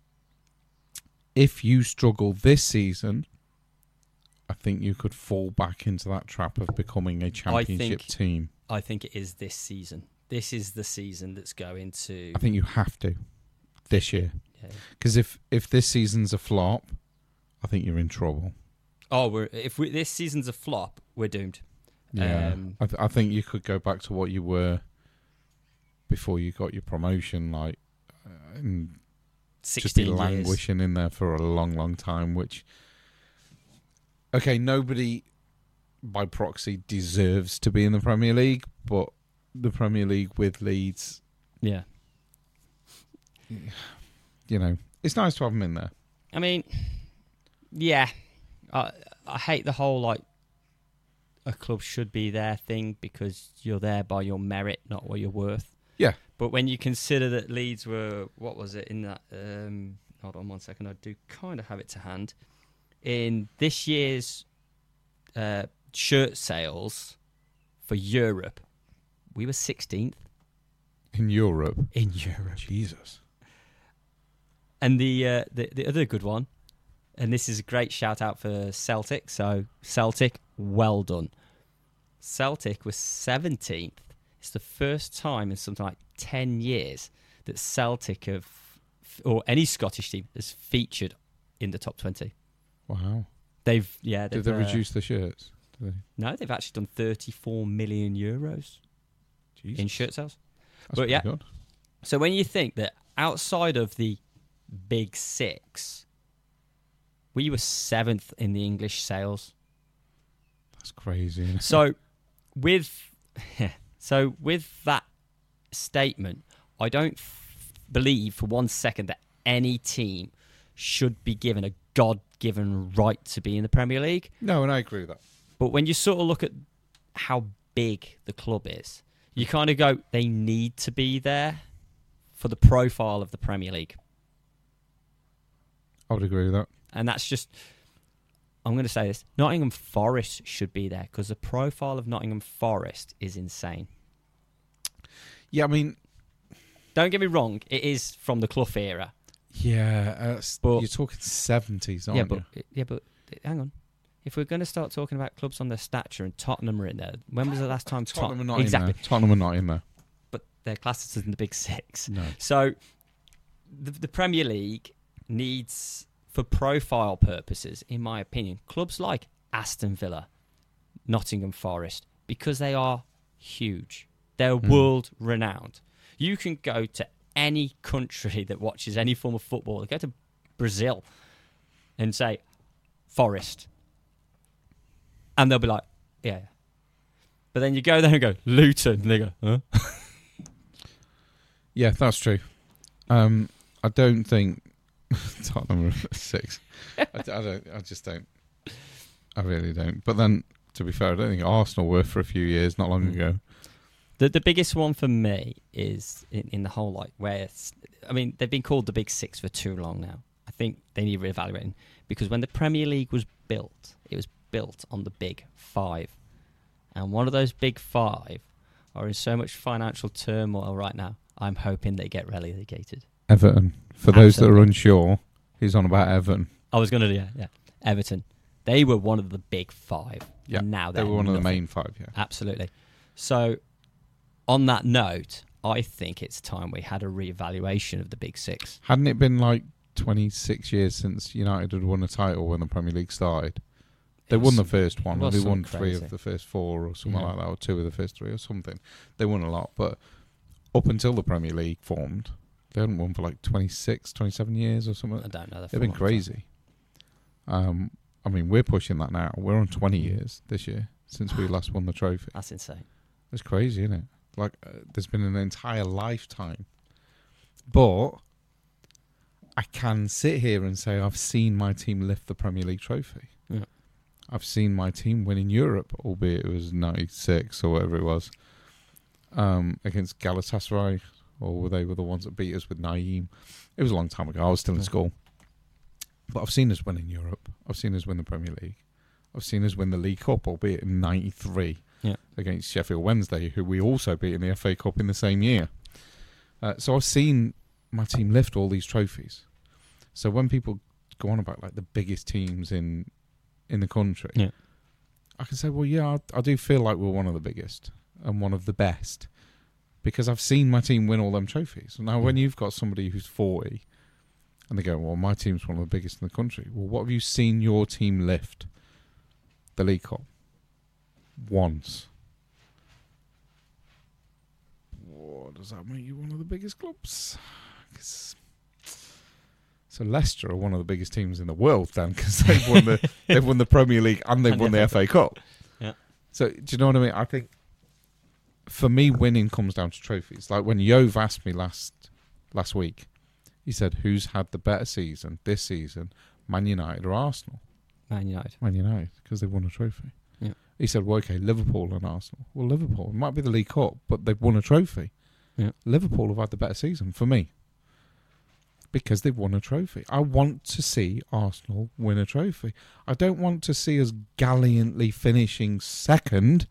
if you struggle this season, I think you could fall back into that trap of becoming a championship think- team. I think it is this season. This is the season that's going to. I think you have to this year. Yeah. Because if, if this season's a flop, I think you're in trouble. Oh, we're if we, this season's a flop, we're doomed. Yeah, Um, I, th- I think you could go back to what you were before you got your promotion, like, uh, and just be sixteen years. languishing in there for a long, long time. Which, okay, nobody by proxy deserves to be in the Premier League, but the Premier League with Leeds, Yeah. you know, it's nice to have them in there. I mean, yeah. I I hate the whole like a club should be there thing because you're there by your merit, not what you're worth. Yeah. But when you consider that Leeds were, what was it in that? Um, hold on one second. I do kind of have it to hand. In this year's uh, shirt sales for Europe, we were sixteenth In Europe, in Europe. Jesus. And the, uh, the the other good one, and this is a great shout out for Celtic. So Celtic, well done. Celtic was seventeenth. It's the first time in something like ten years that Celtic have, or any Scottish team, has featured in the top twenty. Wow. They've yeah. They've, Did they uh, reduce the shirts? Did they? No, they've actually done thirty-four million euros Jesus. in shirt sales. That's but pretty yeah. good. So when you think that outside of the big six, we were seventh in the English sales. That's crazy. Isn't it? So with so with that statement, I don't f- believe for one second that any team should be given a God-given right to be in the Premier League. No, and I agree with that. But when you sort of look at how big the club is, you kind of go, they need to be there for the profile of the Premier League. I would agree with that. And that's just, I'm going to say this, Nottingham Forest should be there because the profile of Nottingham Forest is insane. Yeah, I mean, Don't get me wrong, it is from the Clough era. yeah, uh, But- you're talking seventies, aren't yeah, but you? yeah, but hang on. If we're going to start talking about clubs on their stature and Tottenham are in there, when was the last time Tottenham are Tot- not exactly? in there. Tottenham are not in there. But they're classed as in the Big Six. No. So the, the Premier League needs, for profile purposes, in my opinion, clubs like Aston Villa, Nottingham Forest, because they are huge. They're Mm. world renowned. You can go to any country that watches any form of football, go to Brazil and say, Forest. And they'll be like, yeah, yeah. But then you go there and go, Luton. And they go, huh? Yeah, that's true. Um, I don't think Tottenham are six. I, I don't. I just don't. I really don't. But then, to be fair, I don't think Arsenal were for a few years, not long Mm. ago. The the biggest one for me is in, in the whole, like, where it's, I mean, they've been called the Big Six for too long now. I think they need reevaluating because when the Premier League was built, it was built on the Big Five. And one of those Big Five are in so much financial turmoil right now, I'm hoping they get relegated. Everton. For those that are Absolutely. unsure, he's on about Everton. I was going to do yeah, yeah. Everton. They were one of the Big Five. Yeah, And now they they're were one of the nothing. main five. Yeah. Absolutely. So, on that note, I think it's time we had a reevaluation of the Big Six. Hadn't it been like twenty-six years since United had won a title when the Premier League started? They It won was the some- first one, it or was they some won three crazy. of the first four, or something Yeah. like that, or two of the first three, or something. They won a lot, but up until the Premier League formed, they hadn't won for like twenty-six, twenty-seven years or I something. don't know. the They've been full answer. crazy. Um, I mean, we're pushing that now. We're on twenty years this year since we last won the trophy. That's insane. It's crazy, isn't it? Like, uh, there's been an entire lifetime. But I can sit here and say I've seen my team lift the Premier League trophy. Yeah. I've seen my team win in Europe, albeit it was ninety-six or whatever it was. um, against Galatasaray, or were they were the ones that beat us with Naeem? It was a long time ago. I was still in school. But I've seen us win in Europe. I've seen us win the Premier League. I've seen us win the League Cup, albeit in ninety-three, yeah. against Sheffield Wednesday, who we also beat in the F A Cup in the same year. Uh, so I've seen my team lift all these trophies. So when people go on about like the biggest teams in in the country, yeah. I can say, well, yeah, I, I do feel like we're one of the biggest and one of the best because I've seen my team win all them trophies. Now, when you've got somebody who's forty and they go, well, my team's one of the biggest in the country. Well, what have you seen your team lift? The League Cup. Once. What does that make you one of the biggest clubs? 'Cause so Leicester are one of the biggest teams in the world, Dan, because they've won the they've won the Premier League and they've and won the, the F A Cup. Yeah. So do you know what I mean? I think for me, winning comes down to trophies. Like when Yov asked me last last week, he said, "Who's had the better season this season, Man United or Arsenal?" Man United. Man United, because they've won a trophy. Yeah. He said, "Well, okay, Liverpool and Arsenal." Well, Liverpool, it might be the League Cup, but they've won a trophy. Yeah. Liverpool have had the better season for me. Because they've won a trophy. I want to see Arsenal win a trophy. I don't want to see us gallantly finishing second.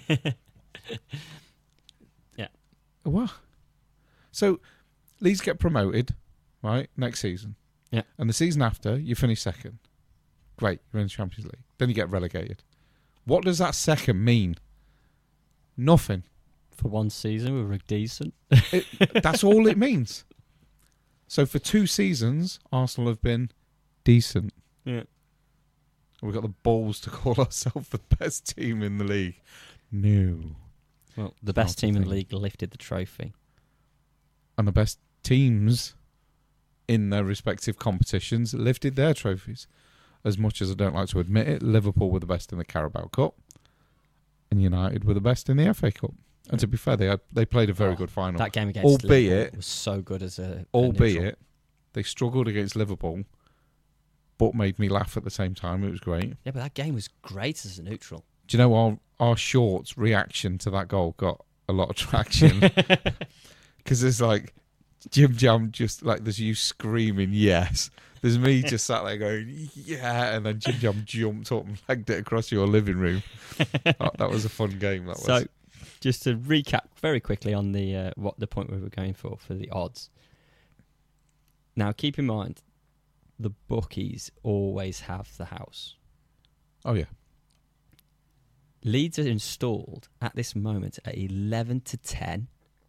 Yeah. What? So, Leeds get promoted, right, next season. Yeah. And the season after, you finish second. Great, you're in the Champions League. Then you get relegated. What does that second mean? Nothing. For one season, we were decent. It, that's all it means. So for two seasons, Arsenal have been decent. Yeah. We've got the balls to call ourselves the best team in the league. No. Well, the best Not team in the thing. league lifted the trophy. And the best teams in their respective competitions lifted their trophies. As much as I don't like to admit it, Liverpool were the best in the Carabao Cup. And United were the best in the F A Cup. And to be fair, they had, they played a very Oh, good final. That game against albeit, Liverpool was so good as a... Albeit, a neutral. they struggled against Liverpool, but made me laugh at the same time. It was great. Yeah, but that game was great as a neutral. Do you know our, our shorts reaction to that goal got a lot of traction? Because there's like Jim Jam just like there's you screaming yes. There's me just sat there going yeah, and then Jim Jam jumped up and legged it across your living room. Oh, that was a fun game. That was. So, just to recap very quickly on the uh, what the point we were going for for the odds. Now, keep in mind, the bookies always have the house. Oh yeah. Leeds are installed at this moment at eleven to ten.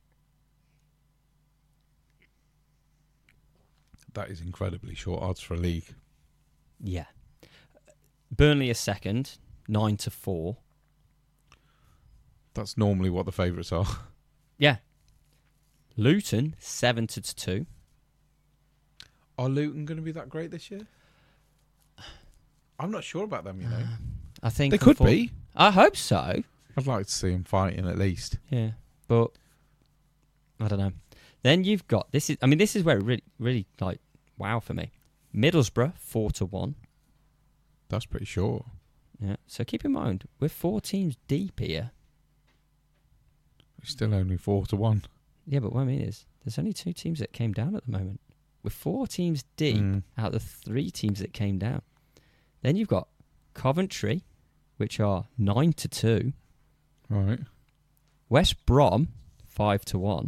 That is incredibly short odds for a league. Yeah. Burnley is second, nine to four. That's normally what the favourites are. Yeah. Luton, seven to two. Are Luton going to be that great this year? I'm not sure about them, you know. I think They could unfor- be. I hope so. I'd like to see them fighting at least. Yeah, but I don't know. Then you've got this is. I mean, this is where it really, really like wow for me. Middlesbrough four to one. That's pretty short. Yeah. So keep in mind we're four teams deep here. It's still only four to one. Yeah, but what I mean is there's only two teams that came down at the moment. We're four teams deep Mm. out of three teams that came down. Then you've got Coventry, which are nine to two. Right. West Brom five to one.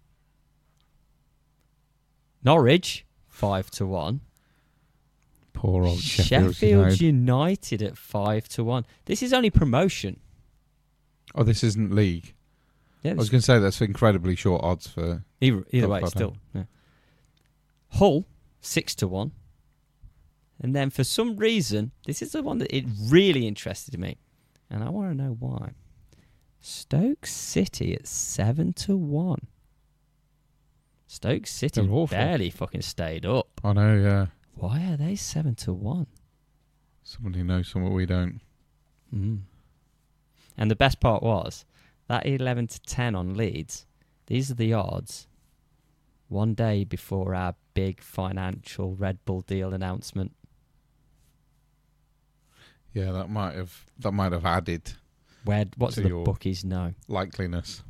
Norwich five to one. Poor old Sheffield, Sheffield United. United at five to one. This is only promotion. Oh, this isn't league. Yeah, I was this- going to say that's incredibly short odds for. either either Top way, five, still. Yeah. Hull six to one. And then for some reason, this is the one that it really interested me, and I want to know why. Stoke City at seven to one. Stoke City They're awful. barely fucking stayed up. I know, yeah. Why are they seven to one? Somebody knows something we don't. Mm. And the best part was that eleven to ten on Leeds. These are the odds. One day before our big financial Red Bull deal announcement. Yeah, that might have that might have added Where what To do the your- bookies know? likeliness.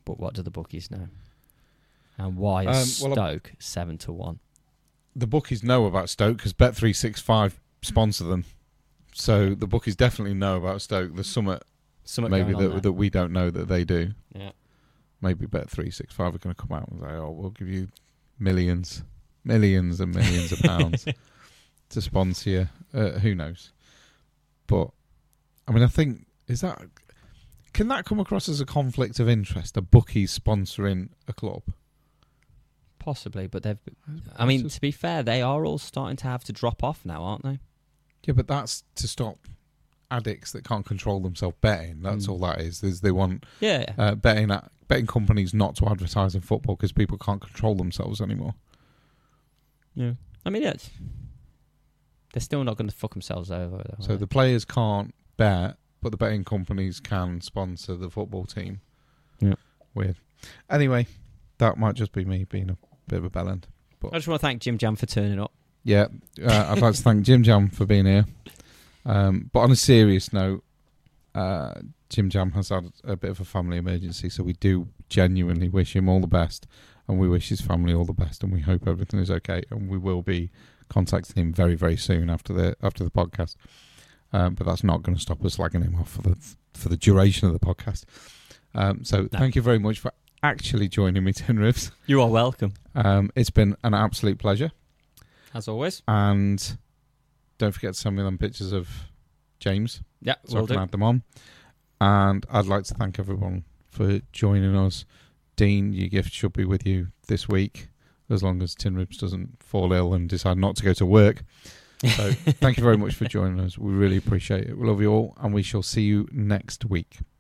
But what do the bookies know? And why Um, is well, Stoke seven to one? The bookies know about Stoke because Bet three sixty-five sponsor them. So the bookies definitely know about Stoke. There's some Something maybe going on that, there. that we don't know that they do. Yeah. Maybe Bet three sixty-five are going to come out and say, oh, we'll give you millions, millions and millions of pounds to sponsor you. Uh, who knows? But, I mean, I think, is that, can that come across as a conflict of interest, a bookie sponsoring a club? Possibly, but they've... I mean, to be fair, they are all starting to have to drop off now, aren't they? Yeah, but that's to stop addicts that can't control themselves betting. That's Mm. all that is. Is they want Yeah. uh, betting at, betting companies not to advertise in football because people can't control themselves anymore. Yeah. I mean, it's... They're still not going to fuck themselves over, though. So are the they? players can't bet, but the betting companies can sponsor the football team. Yeah. Weird. Anyway, that might just be me being a bit of a bellend. I just want to thank Jim Jam for turning up. Yeah, uh, I'd like to thank Jim Jam for being here. Um, but on a serious note, uh, Jim Jam has had a bit of a family emergency, so we do genuinely wish him all the best, and we wish his family all the best, and we hope everything is okay, and we will be contacting him very, very soon after the after the podcast. Um, but that's not going to stop us slagging him off for the for the duration of the podcast. Um, so No. thank you very much for actually joining me, Tin Ribs. You are welcome. Um, it's been an absolute pleasure. As always. And don't forget to send me them pictures of James Yeah, so will I can do. add them on. And I'd like to thank everyone for joining us. Dean, your gift should be with you this week, as long as Tin Ribs doesn't fall ill and decide not to go to work. So thank you very much for joining us. We really appreciate it. We love you all, and we shall see you next week.